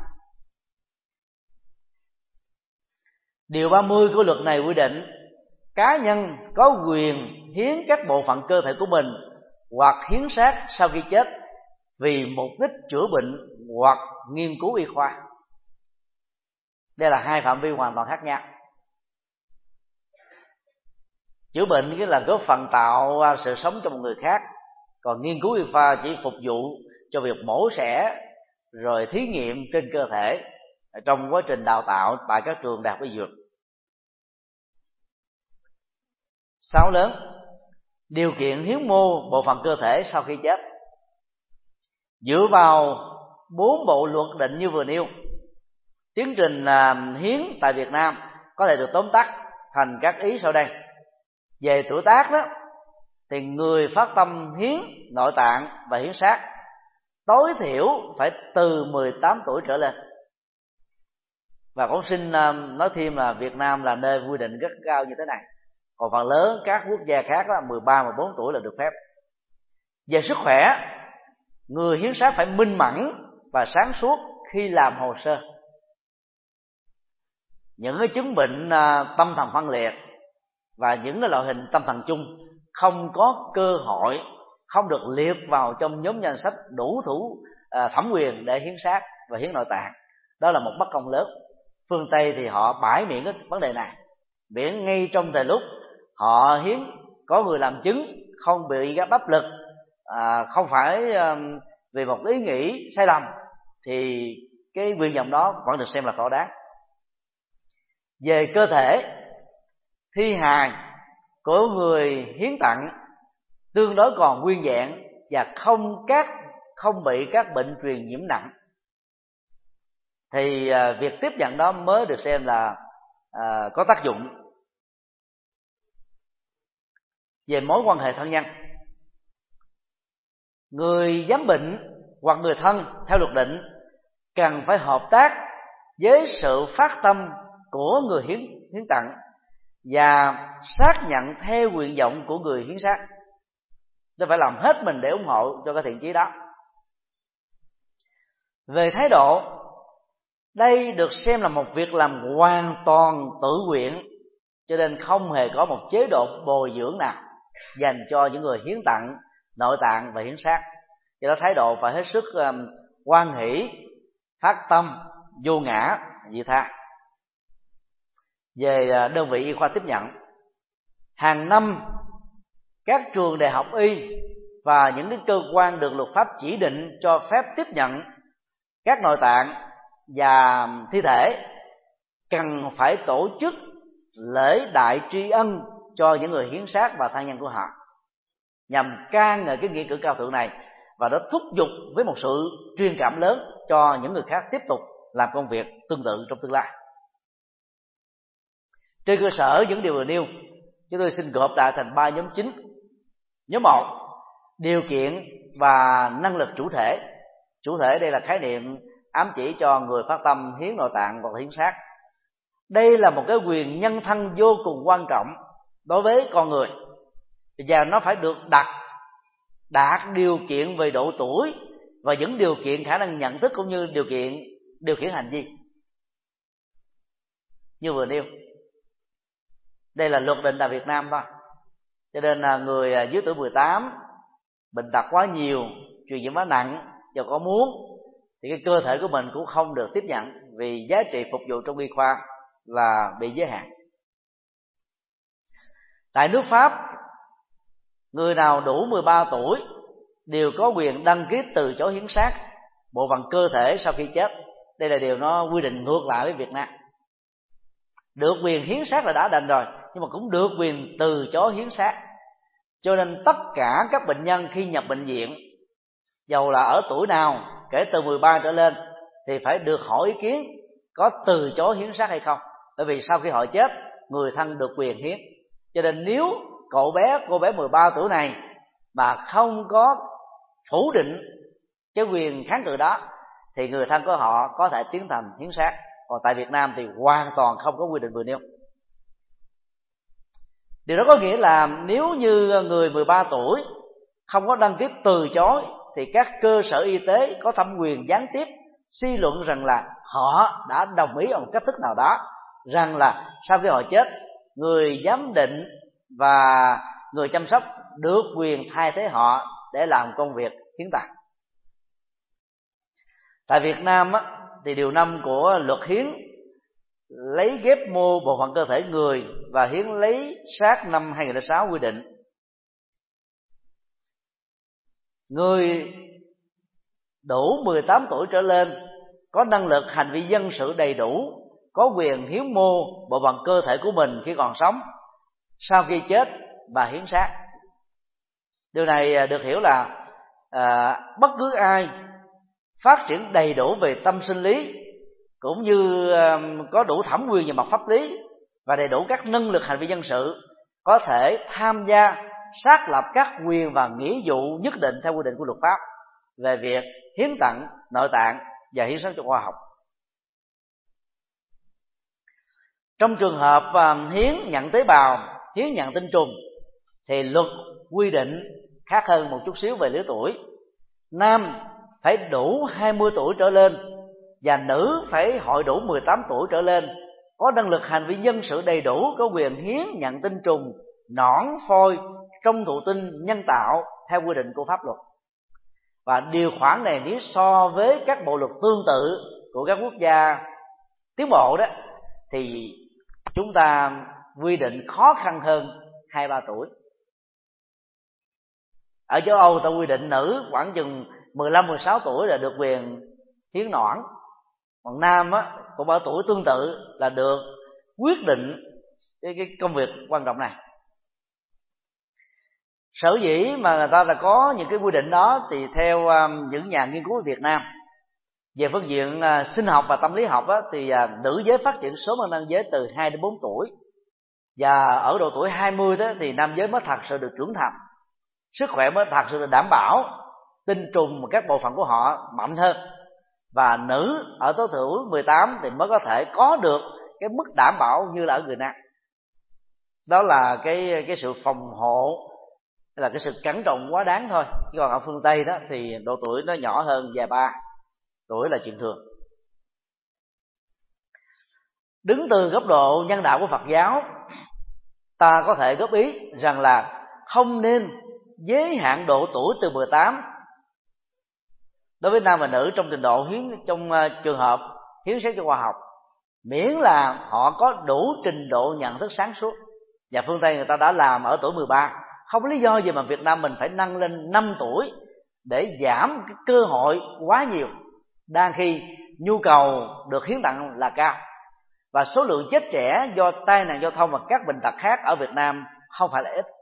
Điều ba mươi của luật này quy định cá nhân có quyền hiến các bộ phận cơ thể của mình hoặc hiến xác sau khi chết vì mục đích chữa bệnh hoặc nghiên cứu y khoa. Đây là hai phạm vi hoàn toàn khác nhau. Chữa bệnh nghĩa là góp phần tạo sự sống cho một người khác, còn nghiên cứu y khoa chỉ phục vụ cho việc mổ xẻ rồi thí nghiệm trên cơ thể trong quá trình đào tạo tại các trường đại học y dược. Sáu lớn, điều kiện hiến mô bộ phận cơ thể sau khi chết. Dựa vào bốn bộ luật định như vừa nêu, tiến trình hiến tại Việt Nam có thể được tóm tắt thành các ý sau đây. Về tuổi tác đó, thì người phát tâm hiến nội tạng và hiến xác tối thiểu phải từ mười tám tuổi trở lên. Và cũng xin nói thêm là Việt Nam là nơi quy định rất cao như thế này, còn phần lớn các quốc gia khác là mười ba, mười bốn tuổi là được phép. Về sức khỏe, người hiến xác phải minh mẫn và sáng suốt khi làm hồ sơ. Những cái chứng bệnh tâm thần phân liệt và những cái loại hình tâm thần chung không có cơ hội, không được liệt vào trong nhóm danh sách đủ thủ à, thẩm quyền để hiến xác và hiến nội tạng. Đó là một bất công lớn. Phương Tây thì họ bãi miễn cái vấn đề này, miễn ngay trong thời lúc họ hiến có người làm chứng, không bị gáp áp lực, à, không phải à, vì một ý nghĩ sai lầm, thì cái quyền vọng đó vẫn được xem là thỏa đáng. Về cơ thể, thi hài của người hiến tặng tương đối còn nguyên vẹn và không các không bị các bệnh truyền nhiễm nặng, thì à, việc tiếp nhận đó mới được xem là à, có tác dụng. Về mối quan hệ thân nhân, người giám bệnh hoặc người thân theo luật định cần phải hợp tác với sự phát tâm của người hiến hiến tặng và xác nhận theo nguyện vọng của người hiến xác. Tôi phải làm hết mình để ủng hộ cho cái thiện chí đó. Về thái độ, đây được xem là một việc làm hoàn toàn tự nguyện, cho nên không hề có một chế độ bồi dưỡng nào dành cho những người hiến tặng nội tạng và hiến xác. Do đó thái độ phải hết sức um, hoan hỷ, phát tâm, vô ngã, vị tha. Về đơn vị y khoa tiếp nhận, hàng năm các trường đại học y và những cái cơ quan được luật pháp chỉ định cho phép tiếp nhận các nội tạng và thi thể cần phải tổ chức lễ đại tri ân cho những người hiến xác và thân nhân của họ, nhằm ca ngợi cái nghĩa cử cao thượng này, và nó thúc giục với một sự truyền cảm lớn cho những người khác tiếp tục làm công việc tương tự trong tương lai. Trên cơ sở những điều vừa nêu, chúng tôi xin gộp lại thành ba nhóm chính. Nhóm một, điều kiện và năng lực chủ thể. Chủ thể đây là khái niệm ám chỉ cho người phát tâm hiến nội tạng hoặc hiến xác. Đây là một cái quyền nhân thân vô cùng quan trọng đối với con người, và nó phải được đặt đạt điều kiện về độ tuổi và những điều kiện khả năng nhận thức cũng như điều kiện điều khiển hành vi như vừa nêu. Đây là luật định tại Việt Nam thôi, cho nên là người dưới tuổi mười tám, bệnh tật quá nhiều, truyền nhiễm quá nặng, và có muốn thì cái cơ thể của mình cũng không được tiếp nhận, vì giá trị phục vụ trong y khoa là bị giới hạn. Tại nước Pháp, người nào đủ mười ba tuổi đều có quyền đăng ký từ chối hiến xác bộ phận cơ thể sau khi chết. Đây là điều nó quy định ngược lại với Việt Nam. Được quyền hiến xác là đã đành rồi, nhưng mà cũng được quyền từ chối hiến xác. Cho nên tất cả các bệnh nhân khi nhập bệnh viện, dầu là ở tuổi nào kể từ mười ba trở lên, thì phải được hỏi ý kiến có từ chối hiến xác hay không. Bởi vì sau khi họ chết, người thân được quyền hiến. Cho nên nếu cậu bé, cô bé mười ba tuổi này mà không có phủ định cái quyền kháng cự đó, thì người thân của họ có thể tiến hành hiến xác. Còn tại Việt Nam thì hoàn toàn không có quy định vừa nêu. Điều đó có nghĩa là nếu như người mười ba tuổi không có đăng ký từ chối, thì các cơ sở y tế có thẩm quyền gián tiếp suy luận rằng là họ đã đồng ý ở một cách thức nào đó, rằng là sau khi họ chết, người giám định và người chăm sóc được quyền thay thế họ để làm công việc hiến tạng. Tại Việt Nam á, thì điều năm của luật hiến lấy ghép mô bộ phận cơ thể người và hiến lấy xác năm hai nghìn lẻ sáu quy định người đủ mười tám tuổi trở lên có năng lực hành vi dân sự đầy đủ, có quyền hiến mô bộ phận cơ thể của mình khi còn sống, sau khi chết và hiến xác. Điều này được hiểu là à, bất cứ ai phát triển đầy đủ về tâm sinh lý cũng như à, có đủ thẩm quyền về mặt pháp lý và đầy đủ các năng lực hành vi dân sự có thể tham gia xác lập các quyền và nghĩa vụ nhất định theo quy định của luật pháp về việc hiến tặng nội tạng và hiến xác cho khoa học. Trong trường hợp uh, hiến nhận tế bào, hiến nhận tinh trùng thì luật quy định khác hơn một chút xíu về lứa tuổi. Nam phải đủ hai mươi tuổi trở lên và nữ phải hội đủ mười tám tuổi trở lên, có năng lực hành vi dân sự đầy đủ, có quyền hiến nhận tinh trùng, nõn, phôi, trong thụ tinh nhân tạo theo quy định của pháp luật. Và điều khoản này nếu so với các bộ luật tương tự của các quốc gia tiến bộ đó thì chúng ta quy định khó khăn hơn hai ba tuổi. Ở châu Âu ta quy định nữ khoảng chừng mười lăm mười sáu tuổi là được quyền hiến nõn, còn nam á cũng ở tuổi tương tự là được quyết định cái, cái công việc quan trọng này. Sở dĩ mà người ta là có những cái quy định đó thì theo um, những nhà nghiên cứu ở Việt Nam về phương diện uh, sinh học và tâm lý học á, thì uh, nữ giới phát triển sớm hơn nam giới từ hai đến bốn tuổi, và ở độ tuổi hai mươi đó thì nam giới mới thật sự được trưởng thành, sức khỏe mới thật sự được đảm bảo, tinh trùng các bộ phận của họ mạnh hơn, và nữ ở tới tuổi mười tám thì mới có thể có được cái mức đảm bảo như là ở người nam. Đó là cái cái sự phòng hộ, là cái sự cẩn trọng quá đáng thôi. Chứ còn ở phương Tây đó thì độ tuổi nó nhỏ hơn vài ba tuổi là chuyện thường. Đứng từ góc độ nhân đạo của Phật giáo, ta có thể góp ý rằng là không nên giới hạn độ tuổi từ mười tám đối với nam và nữ trong trình độ hiến, trong trường hợp hiến xác cho khoa học, miễn là họ có đủ trình độ nhận thức sáng suốt. Và phương Tây người ta đã làm ở tuổi mười ba, không có lý do gì mà Việt Nam mình phải nâng lên năm tuổi để giảm cái cơ hội quá nhiều, đang khi nhu cầu được hiến tặng là cao và số lượng chết trẻ do tai nạn giao thông và các bệnh tật khác ở Việt Nam không phải là ít.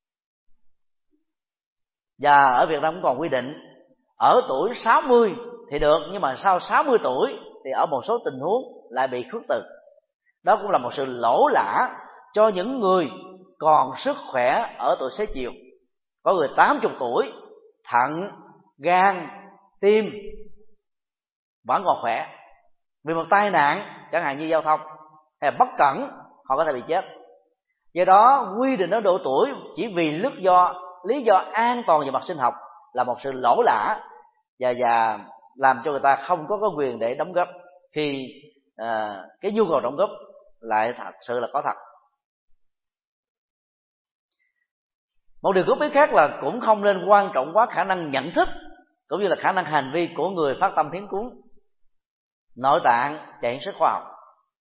Và ở Việt Nam cũng còn quy định ở tuổi sáu mươi thì được, nhưng mà sau sáu mươi tuổi thì ở một số tình huống lại bị khước từ. Đó cũng là một sự lỗ lã cho những người còn sức khỏe ở tuổi xế chiều. Có người tám mươi tuổi, thận, gan, tim vẫn còn khỏe, vì một tai nạn chẳng hạn như giao thông hay là bất cẩn họ có thể bị chết. Do đó quy định ở độ tuổi chỉ vì lý do lý do an toàn về mặt sinh học là một sự lỗ lã và và làm cho người ta không có cái quyền để đóng góp khi à, cái nhu cầu đóng góp lại thật sự là có thật. Một điều góp ý khác là cũng không nên quan trọng quá khả năng nhận thức cũng như là khả năng hành vi của người phát tâm hiến cúng nội tạng và hiến xác khoa học.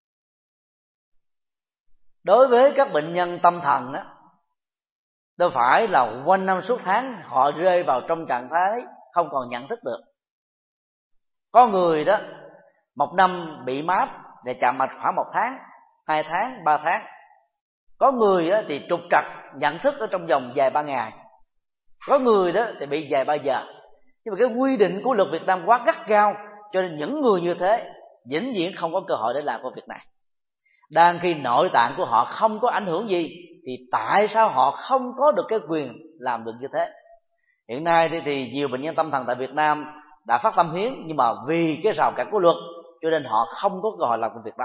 Đối với các bệnh nhân tâm thần đó, đâu phải là quanh năm suốt tháng họ rơi vào trong trạng thái không còn nhận thức được. Có người đó một năm bị mát và chạm mạch khoảng một tháng, hai tháng, ba tháng. Có người đó thì trục trặc nhận thức ở trong vòng vài ba ngày. Có người đó thì bị vài ba giờ. Nhưng mà cái quy định của luật Việt Nam quá gắt gao, cho nên những người như thế vĩnh viễn không có cơ hội để làm công việc này. Đang khi nội tạng của họ không có ảnh hưởng gì thì tại sao họ không có được cái quyền làm được như thế? Hiện nay thì, thì nhiều bệnh nhân tâm thần tại Việt Nam đã phát tâm hiến, nhưng mà vì cái rào cản của luật cho nên họ không có cơ hội làm công việc đó.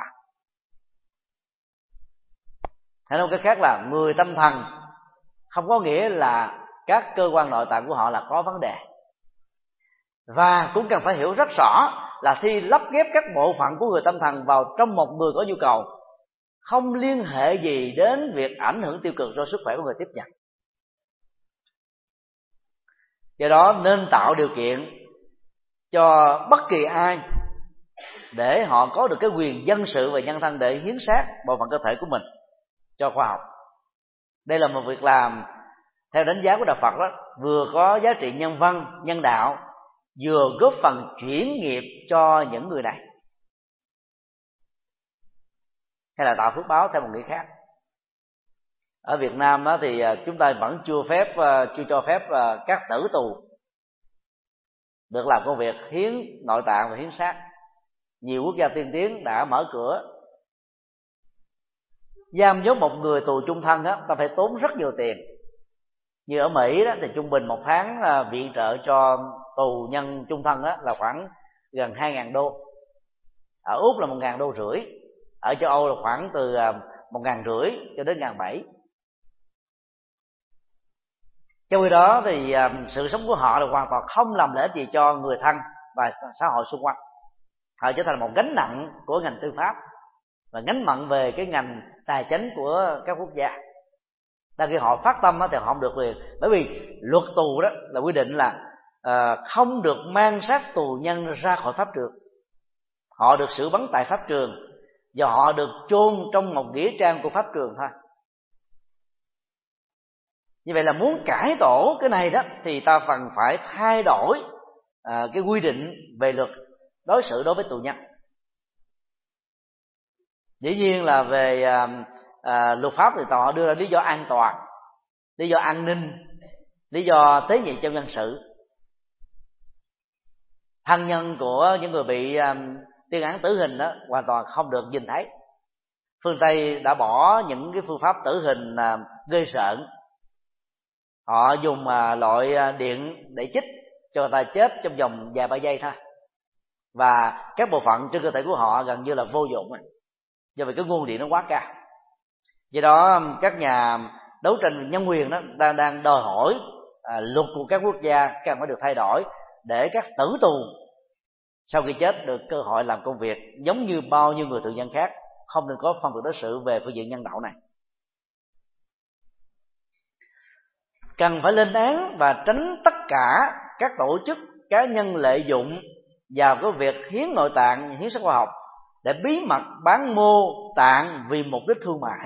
Hay nói cách khác là người tâm thần không có nghĩa là các cơ quan nội tạng của họ là có vấn đề. Và cũng cần phải hiểu rất rõ là khi lắp ghép các bộ phận của người tâm thần vào trong một người có nhu cầu không liên hệ gì đến việc ảnh hưởng tiêu cực cho sức khỏe của người tiếp nhận. Do đó nên tạo điều kiện cho bất kỳ ai để họ có được cái quyền dân sự và nhân thân để hiến xác bộ phận cơ thể của mình cho khoa học. Đây là một việc làm theo đánh giá của Đạo Phật đó, vừa có giá trị nhân văn, nhân đạo, vừa góp phần chuyển nghiệp cho những người này, hay là tạo phước báo theo một nghĩa khác. Ở Việt Nam đó thì chúng ta vẫn chưa phép chưa cho phép các tử tù được làm công việc hiến nội tạng và hiến xác. Nhiều quốc gia tiên tiến đã mở cửa. Giam nhốt một người tù chung thân đó, ta phải tốn rất nhiều tiền. Như ở Mỹ đó thì trung bình một tháng viện trợ cho tù nhân chung thân đó là khoảng gần hai ngàn đô. Ở Úc là một ngàn đô rưỡi. Ở châu Âu là khoảng từ một ngàn rưỡi cho đến ngàn bảy. Trong khi đó thì sự sống của họ là hoàn toàn không làm lợi ích gì cho người thân và xã hội xung quanh. Họ trở thành một gánh nặng của ngành tư pháp và gánh nặng về cái ngành tài chính của các quốc gia. Tại khi họ phát tâm thì họ không được quyền, bởi vì luật tù đó là quy định là uh, không được mang xác tù nhân ra khỏi pháp trường. Họ được xử bắn tại pháp trường và họ được chôn trong một nghĩa trang của pháp trường thôi. Như vậy là muốn cải tổ cái này đó thì ta cần phải thay đổi uh, cái quy định về luật đối xử đối với tù nhân. Dĩ nhiên là về uh, uh, luật pháp thì họ đưa ra lý do an toàn, lý do an ninh, lý do tế nhị trong nhân sự. Thân nhân của những người bị uh, tuyên án tử hình đó hoàn toàn không được nhìn thấy. Phương Tây đã bỏ những cái phương pháp tử hình uh, gây rợn. Họ dùng uh, loại điện để chích cho người ta chết trong vòng vài ba giây thôi, và các bộ phận trên cơ thể của họ gần như là vô dụng, do vì cái nguồn điện nó quá cao. Do đó các nhà đấu tranh nhân quyền đó đang đang đòi hỏi à, luật của các quốc gia cần phải được thay đổi để các tử tù sau khi chết được cơ hội làm công việc giống như bao nhiêu người tù nhân khác, không nên có phân biệt đối xử về phương diện nhân đạo này. Cần phải lên án và tránh tất cả các tổ chức cá nhân lợi dụng vào cái việc hiến nội tạng, hiến xác khoa học để bí mật bán mô tạng vì mục đích thương mại.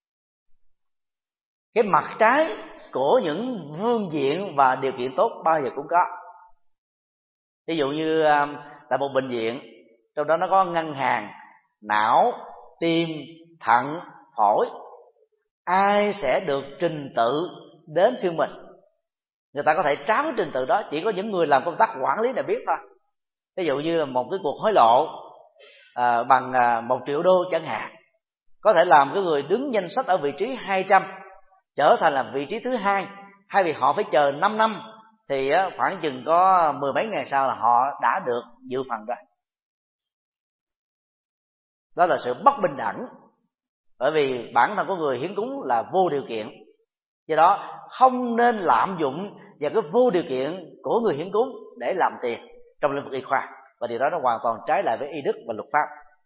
Cái mặt trái của những phương diện và điều kiện tốt bao giờ cũng có. Ví dụ như tại một bệnh viện, trong đó nó có ngân hàng, não, tim, thận, phổi, ai sẽ được trình tự đến phiên mình. Người ta có thể tráo cái trình tự đó, chỉ có những người làm công tác quản lý này biết thôi. Ví dụ như là một cái cuộc hối lộ à, bằng à, một triệu đô chẳng hạn, có thể làm cái người đứng danh sách ở vị trí hai trăm trở thành là vị trí thứ hai, thay vì họ phải chờ năm năm thì á, khoảng chừng có mười mấy ngày sau là họ đã được dự phần rồi. Đó là sự bất bình đẳng, bởi vì bản thân của người hiến cúng là vô điều kiện. Do đó không nên lạm dụng vào cái vô điều kiện của người hiến cúng để làm tiền trong lĩnh vực y khoa, và điều đó nó hoàn toàn trái lại với y đức và luật pháp.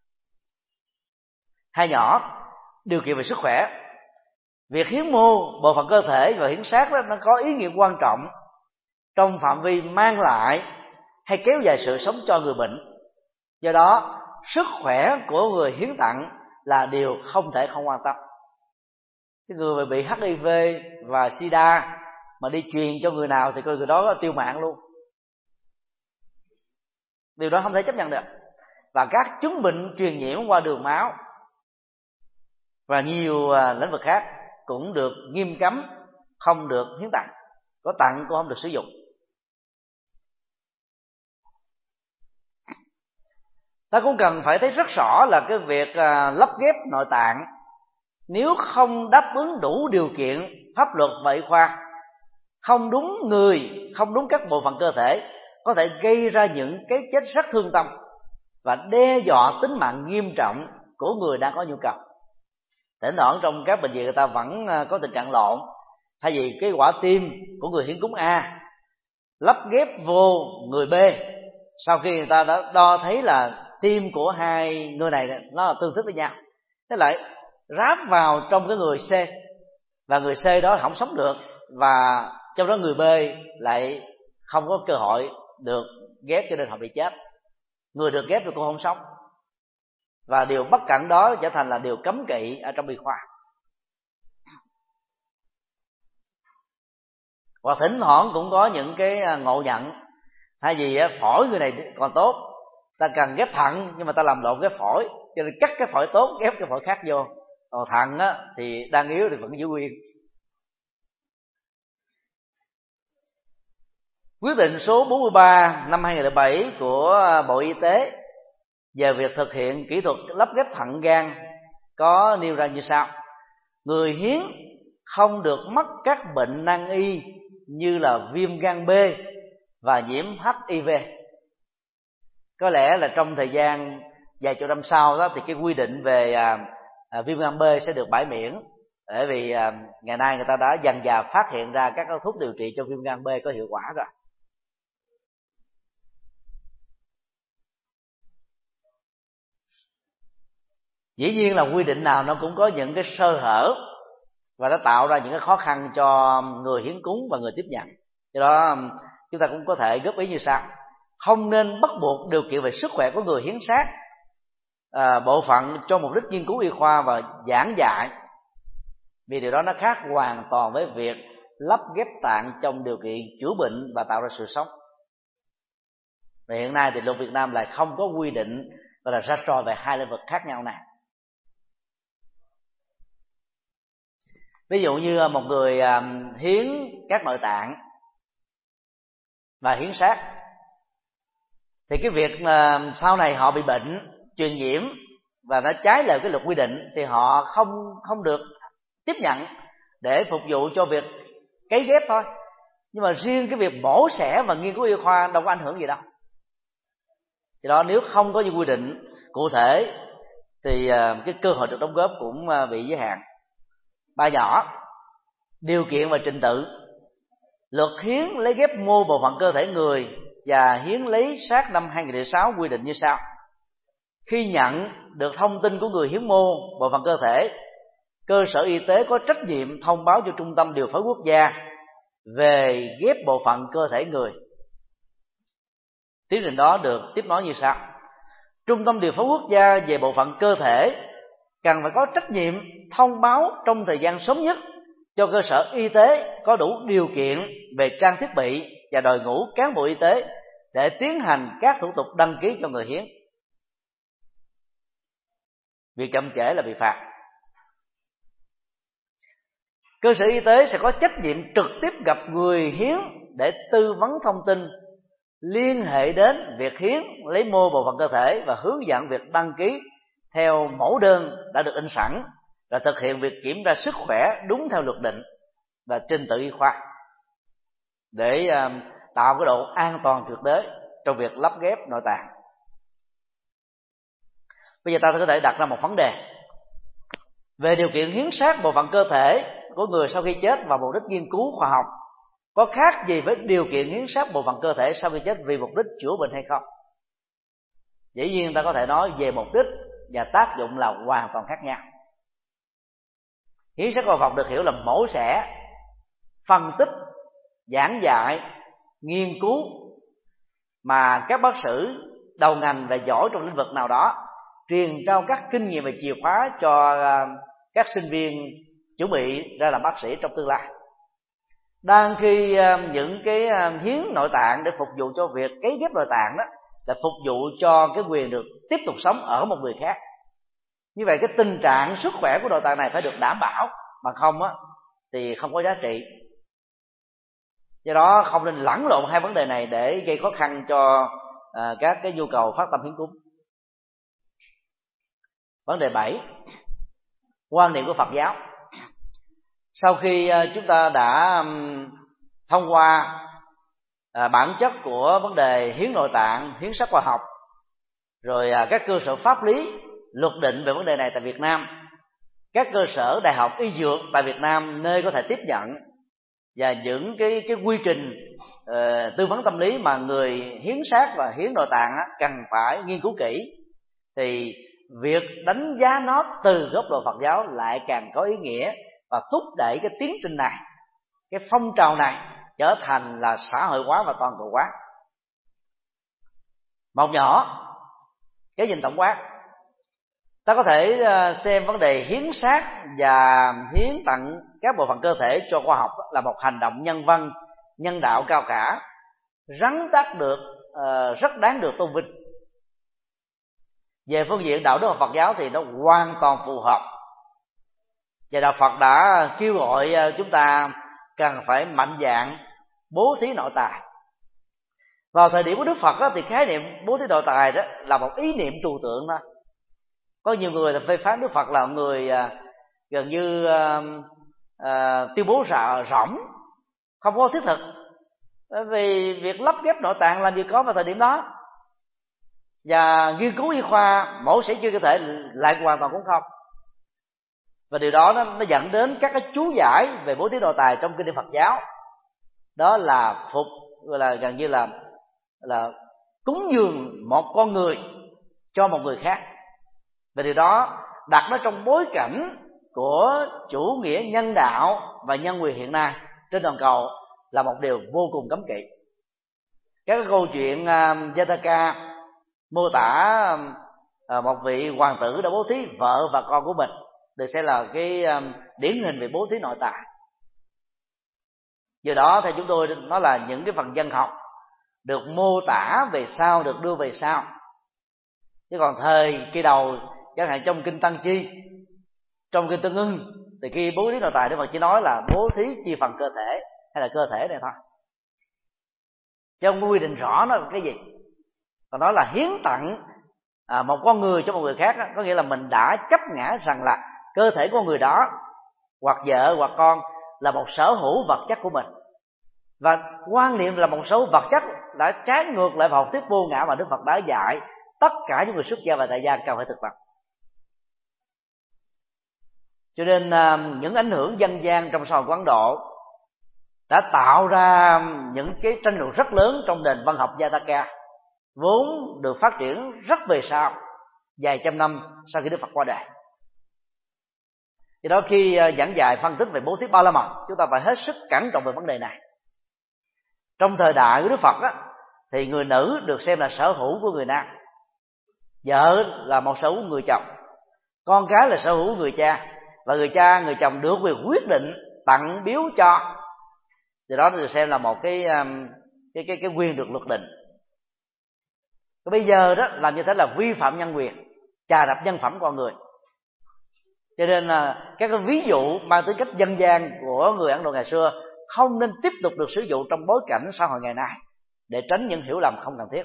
Hai nhỏ, điều kiện về sức khỏe. Việc hiến mô bộ phận cơ thể và hiến xác đó, nó có ý nghĩa quan trọng trong phạm vi mang lại hay kéo dài sự sống cho người bệnh. Do đó sức khỏe của người hiến tặng là điều không thể không quan tâm. Cái người bị H I V và SIDA mà đi truyền cho người nào thì người đó tiêu mạng luôn. Điều đó không thể chấp nhận được. Và các chứng bệnh truyền nhiễm qua đường máu và nhiều lĩnh vực khác cũng được nghiêm cấm, không được hiến tặng. Có tặng cũng không được sử dụng. Ta cũng cần phải thấy rất rõ là cái việc lắp ghép nội tạng, nếu không đáp ứng đủ điều kiện pháp luật và y khoa, không đúng người, không đúng các bộ phận cơ thể, có thể gây ra những cái chết rất thương tâm và đe dọa tính mạng nghiêm trọng của người đang có nhu cầu. Thỉnh thoảng trong các bệnh viện người ta vẫn có tình trạng lộn, thay vì cái quả tim của người hiến cúng A lắp ghép vô người B, sau khi người ta đã đo thấy là tim của hai người này nó là tương thích với nhau, thế lại ráp vào trong cái người C, và người C đó không sống được, và trong đó người B lại không có cơ hội được ghép, cho nên họ bị chết. Người được ghép rồi cũng không sống. và điều bất cẩn đó trở thành là điều cấm kỵ ở trong y khoa. Hoặc thỉnh thoảng cũng có những cái ngộ nhận, thay vì phổi người này còn tốt, ta cần ghép thận nhưng mà ta làm lộn ghép phổi, cho nên cắt cái phổi tốt ghép cái phổi khác vô, còn thận á, thì đang yếu thì vẫn giữ nguyên. Quyết định số bốn mươi ba năm hai nghìn không trăm lẻ bảy của Bộ Y tế về việc thực hiện kỹ thuật lắp ghép thận gan có nêu ra như sau: người hiến không được mắc các bệnh nan y như là viêm gan B và nhiễm H I V. Có lẽ là trong thời gian vài chục năm sau đó thì cái quy định về à, à, viêm gan B sẽ được bãi miễn, bởi vì à, ngày nay người ta đã dần dà phát hiện ra các thuốc điều trị cho viêm gan B có hiệu quả rồi. Dĩ nhiên là quy định nào nó cũng có những cái sơ hở và nó tạo ra những cái khó khăn cho người hiến cúng và người tiếp nhận. Do đó chúng ta cũng có thể góp ý như sau: không nên bắt buộc điều kiện về sức khỏe của người hiến xác à, bộ phận cho mục đích nghiên cứu y khoa và giảng dạy, vì điều đó nó khác hoàn toàn với việc lắp ghép tạng trong điều kiện chữa bệnh và tạo ra sự sống. Và hiện nay thì luật Việt Nam lại không có quy định gọi là rạch ròi về hai lĩnh vực khác nhau này. Ví dụ như một người hiến các nội tạng và hiến xác, thì cái việc mà sau này họ bị bệnh truyền nhiễm và nó trái lời cái luật quy định thì họ không không được tiếp nhận để phục vụ cho việc cấy ghép thôi. Nhưng mà riêng cái việc mổ xẻ và nghiên cứu y khoa đâu có ảnh hưởng gì đâu. Thì đó, nếu không có những quy định cụ thể thì cái cơ hội được đóng góp cũng bị giới hạn. Ba nhỏ, điều kiện và trình tự. Luật hiến lấy ghép mô bộ phận cơ thể người và hiến lấy xác năm hai nghìn không trăm lẻ sáu quy định như sau: khi nhận được thông tin của người hiến mô bộ phận cơ thể, cơ sở y tế có trách nhiệm thông báo cho Trung tâm Điều phối Quốc gia về ghép bộ phận cơ thể người. Tiến trình đó được tiếp nối như sau: Trung tâm Điều phối Quốc gia về bộ phận cơ thể cần phải có trách nhiệm thông báo trong thời gian sớm nhất cho cơ sở y tế có đủ điều kiện về trang thiết bị và đội ngũ cán bộ y tế để tiến hành các thủ tục đăng ký cho người hiến. Việc chậm trễ là bị phạt. Cơ sở y tế sẽ có trách nhiệm trực tiếp gặp người hiến để tư vấn thông tin, liên hệ đến việc hiến lấy mô bộ phận cơ thể và hướng dẫn việc đăng ký theo mẫu đơn đã được in sẵn, và thực hiện việc kiểm tra sức khỏe đúng theo luật định và trình tự y khoa để tạo cái độ an toàn tuyệt đối trong việc lắp ghép nội tạng. Bây giờ ta có thể đặt ra một vấn đề về điều kiện hiến xác bộ phận cơ thể của người sau khi chết và mục đích nghiên cứu khoa học có khác gì với điều kiện hiến xác bộ phận cơ thể sau khi chết vì mục đích chữa bệnh hay không. Dĩ nhiên ta có thể nói về mục đích và tác dụng là hoàn toàn khác nhau. Hiến xác bộ phận được hiểu là mổ xẻ, phân tích, giảng dạy, nghiên cứu mà các bác sĩ đầu ngành và giỏi trong lĩnh vực nào đó truyền trao các kinh nghiệm và chìa khóa cho các sinh viên chuẩn bị ra làm bác sĩ trong tương lai. Đang khi những cái hiến nội tạng để phục vụ cho việc cấy ghép nội tạng đó là phục vụ cho cái quyền được tiếp tục sống ở một người khác. Như vậy cái tình trạng sức khỏe của nội tạng này phải được đảm bảo, mà không á thì không có giá trị. Do đó không nên lẫn lộn hai vấn đề này để gây khó khăn cho à, các cái nhu cầu phát tâm hiến cúng. Vấn đề bảy, quan niệm của Phật giáo. Sau khi chúng ta đã thông qua à, bản chất của vấn đề hiến nội tạng, hiến xác khoa học, rồi à, các cơ sở pháp lý luật định về vấn đề này tại Việt Nam, các cơ sở đại học y dược tại Việt Nam nơi có thể tiếp nhận, và những cái cái quy trình uh, tư vấn tâm lý mà người hiến xác và hiến nội tạng á, cần phải nghiên cứu kỹ, thì việc đánh giá nó từ góc độ Phật giáo lại càng có ý nghĩa và thúc đẩy cái tiến trình này, cái phong trào này trở thành là xã hội hóa và toàn cầu hóa. Một nhỏ, cái nhìn tổng quát. Ta có thể xem vấn đề hiến xác và hiến tặng các bộ phận cơ thể cho khoa học là một hành động nhân văn, nhân đạo cao cả, rắn đắc được uh, rất đáng được tôn vinh. Về phương diện đạo đức và Phật giáo thì nó hoàn toàn phù hợp, và đạo Phật đã kêu gọi chúng ta cần phải mạnh dạn bố thí nội tài. Vào thời điểm của Đức Phật đó, thì khái niệm bố thí nội tài đó là một ý niệm trừu tượng thôi. Có nhiều người phê phán Đức Phật là người uh, gần như uh, uh, tuyên bố rạ rỗng, không có thiết thực, bởi vì việc lắp ghép nội tạng làm gì có vào thời điểm đó, và nghiên cứu y khoa mổ xẻ cơ thể lại hoàn toàn cũng không. Và điều đó nó, nó dẫn đến các cái chú giải về bố thí nội tài trong kinh điển Phật giáo, đó là phục gọi là gần như là là cúng dường một con người cho một người khác. Và điều đó đặt nó trong bối cảnh của chủ nghĩa nhân đạo và nhân quyền hiện nay trên toàn cầu là một điều vô cùng cấm kỵ. Các cái câu chuyện uh, Jataka mô tả uh, một vị hoàng tử đã bố thí vợ và con của mình được xem là cái uh, điển hình về bố thí nội tài. Do đó theo chúng tôi nó là những cái phần dân học được mô tả về sau, được đưa về sau. Chứ còn thời kỳ đầu, chẳng hạn trong kinh Tăng Chi, trong kinh Tương Ưng, thì khi bố thí nội tài Đức Phật chỉ nói là bố thí chi phần cơ thể hay là cơ thể này thôi, chứ không có quy định rõ nó là cái gì. Còn nói là hiến tặng à, một con người cho một người khác đó, có nghĩa là mình đã chấp ngã rằng là cơ thể của người đó hoặc vợ hoặc con là một sở hữu vật chất của mình, và quan niệm là một sở hữu vật chất đã trái ngược lại vào học thuyết vô ngã mà Đức Phật đã dạy tất cả những người xuất gia và tại gia cần phải thực tập. Cho nên những ảnh hưởng dân gian trong xã hội của Ấn Độ đã tạo ra những cái tranh luận rất lớn trong nền văn học Jataka, vốn được phát triển rất về sau, vài trăm năm sau khi Đức Phật qua đời. Do đó khi giảng dạy phân tích về bố thí ba la mật, chúng ta phải hết sức cẩn trọng về vấn đề này. Trong thời đại của Đức Phật á, thì người nữ được xem là sở hữu của người nam, vợ là một sở hữu người chồng, con cái là sở hữu người cha, và người cha, người chồng được quyền quyết định tặng biếu cho. Từ đó được xem là một cái cái cái, cái quyền được luật định. Còn bây giờ đó làm như thế là vi phạm nhân quyền, chà đạp nhân phẩm con người. Cho nên là các cái ví dụ mang tính cách dân gian của người Ấn Độ ngày xưa không nên tiếp tục được sử dụng trong bối cảnh xã hội ngày nay, để tránh những hiểu lầm không cần thiết.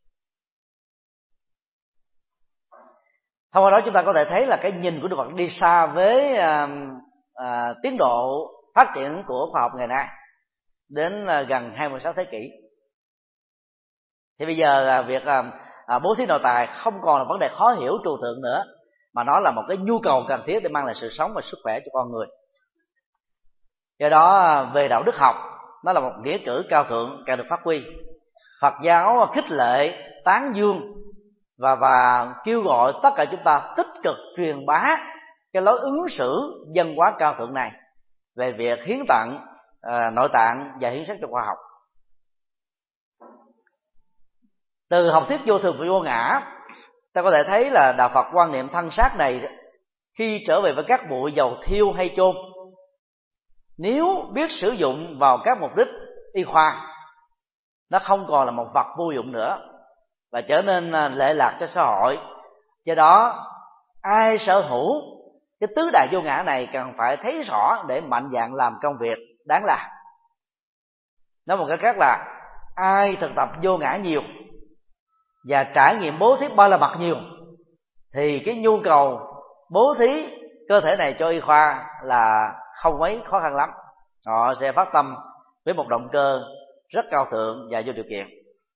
Thông qua đó chúng ta có thể thấy là cái nhìn của Đức Phật đi xa với à, à, tiến độ phát triển của khoa học ngày nay đến à, gần hai mươi sáu thế kỷ. Thì bây giờ à, việc à, à, bố thí nội tài không còn là vấn đề khó hiểu trừu tượng nữa, mà nó là một cái nhu cầu cần thiết để mang lại sự sống và sức khỏe cho con người. Do đó về đạo đức học, nó là một nghĩa cử cao thượng cần được phát huy. Phật giáo khích lệ, tán dương và và kêu gọi tất cả chúng ta tích cực truyền bá cái lối ứng xử văn hóa cao thượng này về việc hiến tặng à, nội tạng và hiến xác cho khoa học. Từ học thuyết vô thường và vô ngã, ta có thể thấy là đạo Phật quan niệm thân xác này khi trở về với các bụi dầu thiêu hay chôn, nếu biết sử dụng vào các mục đích y khoa, nó không còn là một vật vô dụng nữa và trở nên lệ lạc cho xã hội. Do đó ai sở hữu cái tứ đại vô ngã này cần phải thấy rõ để mạnh dạn làm công việc đáng làm. Nói một cách khác là ai thực tập vô ngã nhiều và trải nghiệm bố thí ba la mật nhiều, thì cái nhu cầu bố thí cơ thể này cho y khoa là không mấy khó khăn lắm. Họ sẽ phát tâm với một động cơ rất cao thượng và vô điều kiện.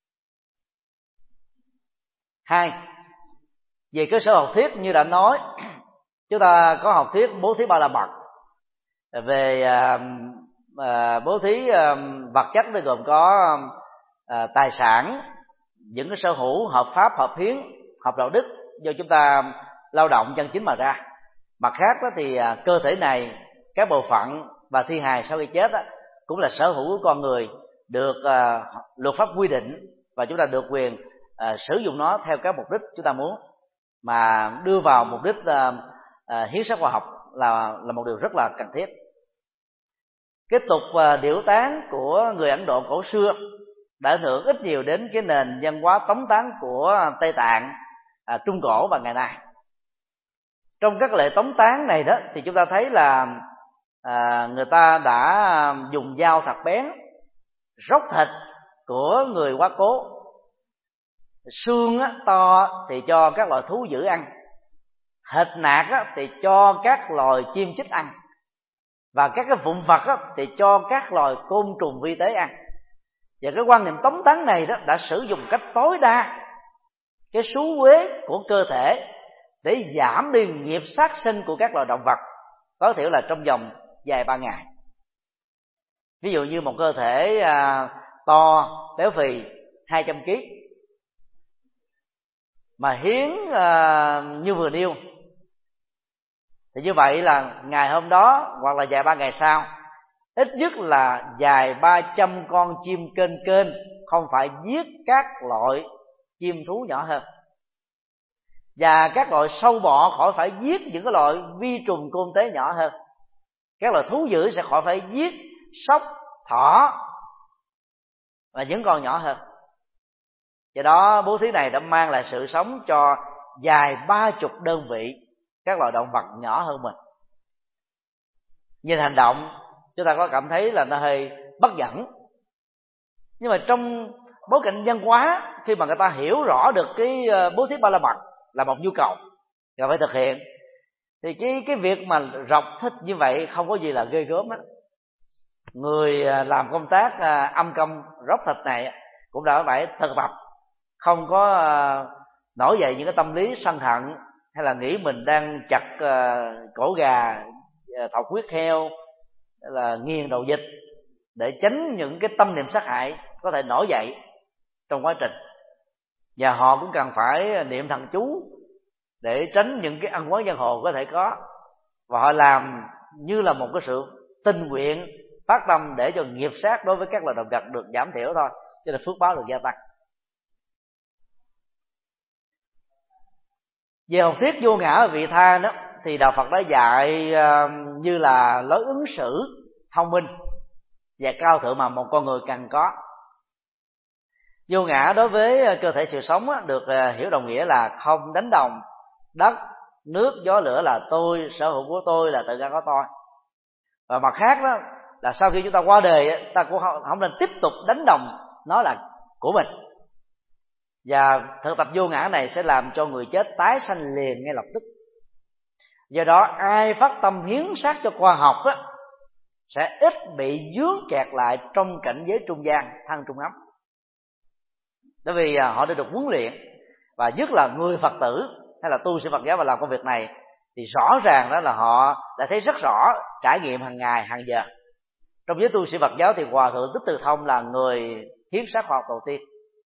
Hai, về cơ sở học thuyết như đã nói, chúng ta có học thuyết bố thí ba la mật. Về à, à, bố thí à, vật chất thì gồm có à, tài sản, những cái sở hữu hợp pháp, hợp hiến, hợp đạo đức do chúng ta lao động chân chính mà ra. Mặt khác đó thì à, cơ thể này, các bộ phận và thi hài sau khi chết đó, cũng là sở hữu của con người, được à, luật pháp quy định, và chúng ta được quyền à, sử dụng nó theo các mục đích chúng ta muốn. mà đưa vào mục đích uh, uh, hiến xác khoa học là là một điều rất là cần thiết. Cái tục uh, điểu tán của người Ấn Độ cổ xưa đã ảnh hưởng ít nhiều đến cái nền văn hóa tống táng của Tây Tạng, uh, Trung Cổ và ngày nay. Trong các lễ tống táng này đó thì chúng ta thấy là à, người ta đã dùng dao thật bén róc thịt của người quá cố, xương á, to thì cho các loài thú dữ ăn, thịt nạc á, thì cho các loài chim chích ăn, và các cái vụn vật á, thì cho các loài côn trùng vi tế ăn. Và cái quan niệm tống táng này đó đã sử dụng cách tối đa cái xú uế của cơ thể để giảm đi nghiệp sát sinh của các loài động vật, tối thiểu là trong vòng vài ba ngày. Ví dụ như một cơ thể à, to, béo phì, hai trăm ki lô gam mà hiến à, như vừa nêu, thì như vậy là ngày hôm đó hoặc là vài ba ngày sau, ít nhất là vài ba trăm con chim kên kên không phải giết các loại chim thú nhỏ hơn, và các loại sâu bọ khỏi phải giết những cái loại vi trùng côn tế nhỏ hơn, các loài thú dữ sẽ khỏi phải giết sóc, thỏ và những con nhỏ hơn. Do đó bố thí này đã mang lại sự sống cho vài ba chục đơn vị các loài động vật nhỏ hơn mình. Nhìn hành động chúng ta có cảm thấy là nó hơi bất nhẫn, nhưng mà trong bối cảnh văn hóa, khi mà người ta hiểu rõ được cái bố thí ba la mật là một nhu cầu và phải thực hiện, thì cái cái việc mà rọc thích như vậy không có gì là ghê gớm á. Người làm công tác âm công róc thịt này cũng đã phải thực tập, không có nổi dậy những cái tâm lý sân hận hay là nghĩ mình đang chặt cổ gà, thọc huyết heo, hay là nghiền đầu vịt, để tránh những cái tâm niệm sát hại có thể nổi dậy trong quá trình. Và họ cũng cần phải niệm thần chú để tránh những cái ăn quán giang hồ có thể có, và họ làm như là một cái sự tình nguyện phát tâm để cho nghiệp sát đối với các loài động vật được giảm thiểu thôi, cho nên phước báo được gia tăng. Về học thuyết vô ngã và vị tha đó, thì đạo Phật đã dạy uh, như là lối ứng xử thông minh và cao thượng mà một con người cần có. Vô ngã đối với cơ thể sự sống á, được uh, hiểu đồng nghĩa là không đánh đồng đất, nước, gió, lửa là tôi, sở hữu của tôi, là tự ngã có tôi. Và mặt khác đó là sau khi chúng ta qua đời, ta cũng không, không nên tiếp tục đánh đồng nó là của mình. Và thực tập vô ngã này sẽ làm cho người chết tái sanh liền ngay lập tức. Do đó ai phát tâm hiến xác cho khoa học á, sẽ ít bị vướng kẹt lại trong cảnh giới trung gian, thân trung ấm. Bởi vì họ đã được huấn luyện, và nhất là người Phật tử hay là tu sĩ Phật giáo mà làm công việc này thì rõ ràng đó là họ đã thấy rất rõ, trải nghiệm hàng ngày hàng giờ. Trong giới tu sĩ Phật giáo thì Hòa thượng Thích Từ Thông là người hiến xác khoa học đầu tiên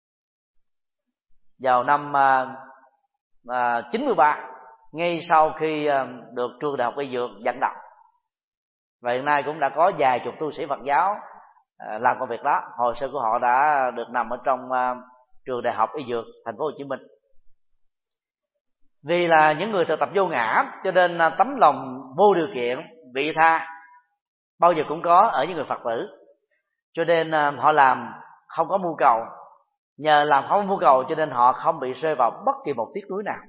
vào năm uh, chín mươi ba, ngay sau khi uh, được trường đại học y dược dẫn động. Và hiện nay cũng đã có vài chục tu sĩ Phật giáo uh, làm công việc đó. Hồ sơ của họ đã được nằm ở trong uh, trường đại học y dược thành phố Hồ Chí Minh. Vì là những người thực tập vô ngã, cho nên uh, tấm lòng vô điều kiện, vị tha bao giờ cũng có ở những người Phật tử. Cho nên uh, họ làm không có mưu cầu. Nhờ làm không có mưu cầu cho nên họ không bị rơi vào bất kỳ một tiếc nuối nào.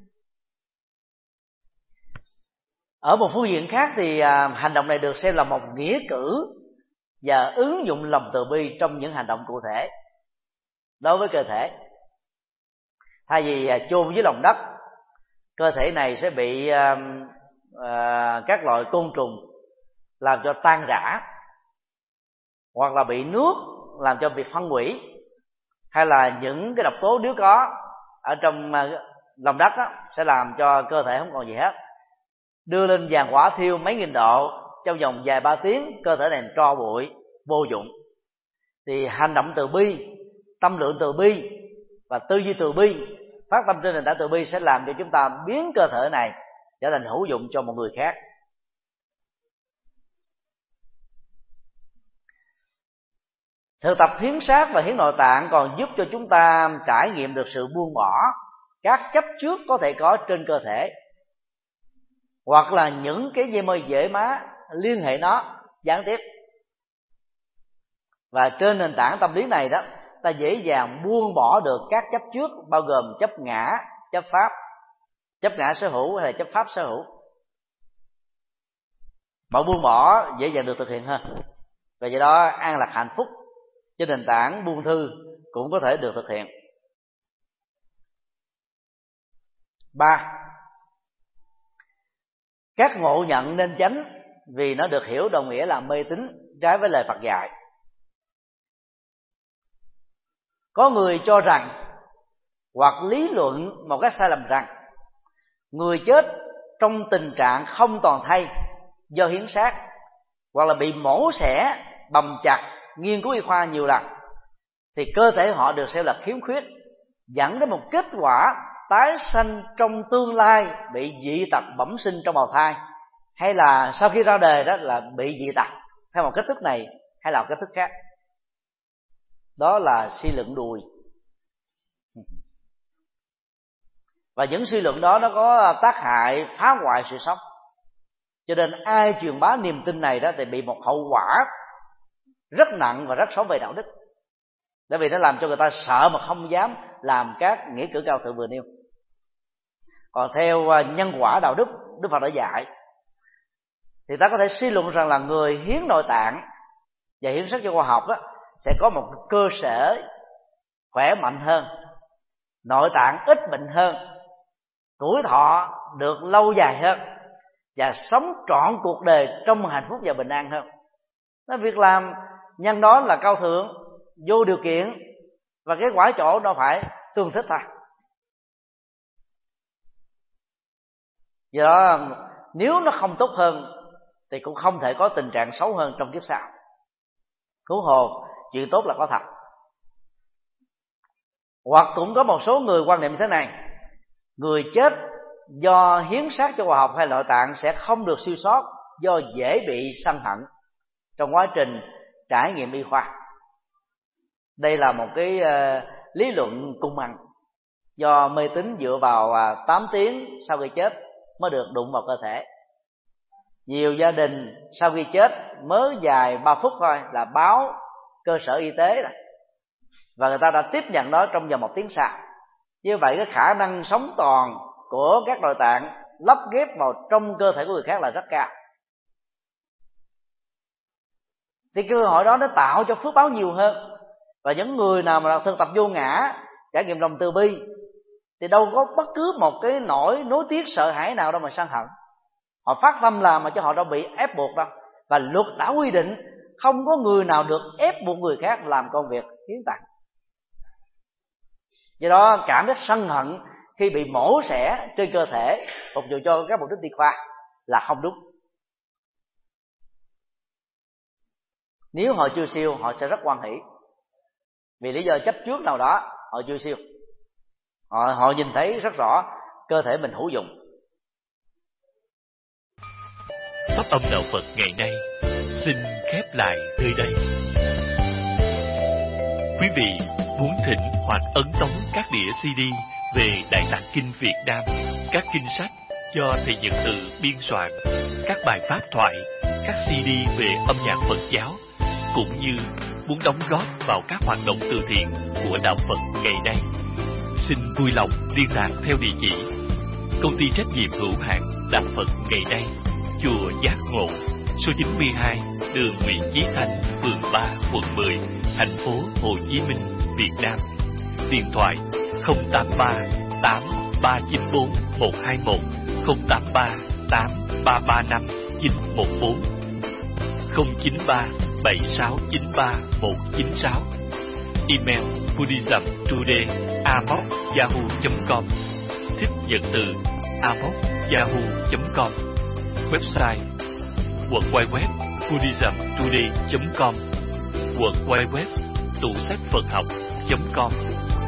Ở một phương diện khác thì à, hành động này được xem là một nghĩa cử và ứng dụng lòng từ bi trong những hành động cụ thể đối với cơ thể. Thay vì à, chôn dưới lòng đất, cơ thể này sẽ bị à, à, các loại côn trùng làm cho tan rã, hoặc là bị nước làm cho bị phân hủy, hay là những cái độc tố nếu có ở trong à, lòng đất đó, sẽ làm cho cơ thể không còn gì hết. Đưa lên giàn hỏa thiêu mấy nghìn độ, trong vòng vài ba tiếng cơ thể này tro bụi vô dụng. Thì hành động từ bi, tâm lượng từ bi và tư duy từ bi, phát tâm trên nền tảng từ bi sẽ làm cho chúng ta biến cơ thể này trở thành hữu dụng cho một người khác. Thực tập hiến xác và hiến nội tạng còn giúp cho chúng ta trải nghiệm được sự buông bỏ các chấp trước có thể có trên cơ thể, hoặc là những cái dây mây dễ má liên hệ nó gián tiếp. Và trên nền tảng tâm lý này đó, ta dễ dàng buông bỏ được các chấp trước, bao gồm chấp ngã, chấp pháp, chấp ngã sở hữu hay là chấp pháp sở hữu. Mà buông bỏ dễ dàng được thực hiện hơn. Và do đó an lạc hạnh phúc trên nền tảng buông thư cũng có thể được thực hiện. Ba, các ngộ nhận nên tránh vì nó được hiểu đồng nghĩa là mê tín, trái với lời Phật dạy. Có người cho rằng hoặc lý luận một cách sai lầm rằng người chết trong tình trạng không toàn thây do hiến xác, hoặc là bị mổ xẻ, bầm chặt, nghiên cứu y khoa nhiều lần, thì cơ thể họ được xem là khiếm khuyết, dẫn đến một kết quả tái sanh trong tương lai bị dị tật bẩm sinh trong bào thai, hay là sau khi ra đời đó là bị dị tật theo một cách thức này hay là một cách thức khác. Đó là suy luận đùi. Và những suy luận đó nó có tác hại phá hoại sự sống. Cho nên ai truyền bá niềm tin này đó thì bị một hậu quả rất nặng và rất xấu về đạo đức. Bởi vì nó làm cho người ta sợ mà không dám làm các nghĩa cử cao thượng vừa nêu. Còn theo nhân quả đạo đức Đức Phật đã dạy, thì ta có thể suy luận rằng là người hiến nội tạng và hiến xác cho khoa học đó, sẽ có một cơ sở khỏe mạnh hơn, nội tạng ít bệnh hơn, tuổi thọ được lâu dài hơn, và sống trọn cuộc đời trong hạnh phúc và bình an hơn. Nó việc làm nhân đó là cao thượng, vô điều kiện, và cái quả chỗ nó phải tương thích thôi. Do đó nếu nó không tốt hơn thì cũng không thể có tình trạng xấu hơn trong kiếp sau. Huống hồ chuyện tốt là có thật. Hoặc cũng có một số người quan niệm như thế này: người chết do hiến xác cho khoa học hay nội tạng sẽ không được siêu sót, do dễ bị sân hận trong quá trình trải nghiệm y khoa. Đây là một cái uh, lý luận cung bằng, do mê tín dựa vào uh, tám tiếng sau khi chết mới được đụng vào cơ thể. Nhiều gia đình sau khi chết mới dài ba phút thôi là báo cơ sở y tế rồi, và người ta đã tiếp nhận nó trong vòng một tiếng sau. Như vậy cái khả năng sống toàn của các nội tạng lắp ghép vào trong cơ thể của người khác là rất cao. Thì cơ hội đó nó tạo cho phước báo nhiều hơn. Và những người nào mà thực tập vô ngã, trải nghiệm lòng từ bi, thì đâu có bất cứ một cái nỗi nối tiếc sợ hãi nào đâu mà sân hận. Họ phát tâm làm mà cho họ đâu bị ép buộc đâu. Và luật đã quy định không có người nào được ép buộc người khác làm công việc hiến tặng. Do đó cảm giác sân hận khi bị mổ xẻ trên cơ thể phục vụ cho các mục đích y khoa là không đúng. Nếu họ chưa siêu, họ sẽ rất hoan hỷ, vì lý do chấp trước nào đó họ chưa siêu. Họ, họ nhìn thấy rất rõ cơ thể mình hữu dụng. Pháp âm đạo Phật ngày nay xin khép lại nơi đây. Quý vị muốn thỉnh hoặc ấn tống các đĩa xê đê về Đại Tạng Kinh Việt Nam, các kinh sách do thầy Nhật Từ biên soạn, các bài pháp thoại, các xê đê về âm nhạc Phật giáo, cũng như muốn đóng góp vào các hoạt động từ thiện của đạo Phật ngày nay, xin vui lòng liên lạc theo địa chỉ Công ty trách nhiệm hữu hạn Đạo Phật ngày nay, chùa Giác Ngộ, số chín mươi hai, đường Nguyễn Chí Thanh, phường ba, quận mười, thành phố Hồ Chí Minh, Việt Nam. Điện thoại không tám ba tám ba chín bốn một hai một, không tám ba tám ba ba năm chín một bốn, không chín ba bảy sáu chín ba một chín sáu. Email buddhismtoday a m o c yahoo chấm com, thích Nhật Từ a m o c yahoo chấm com. Website w w w chấm buddhismtoday chấm com, w w w tủ sách Phật học chấm com.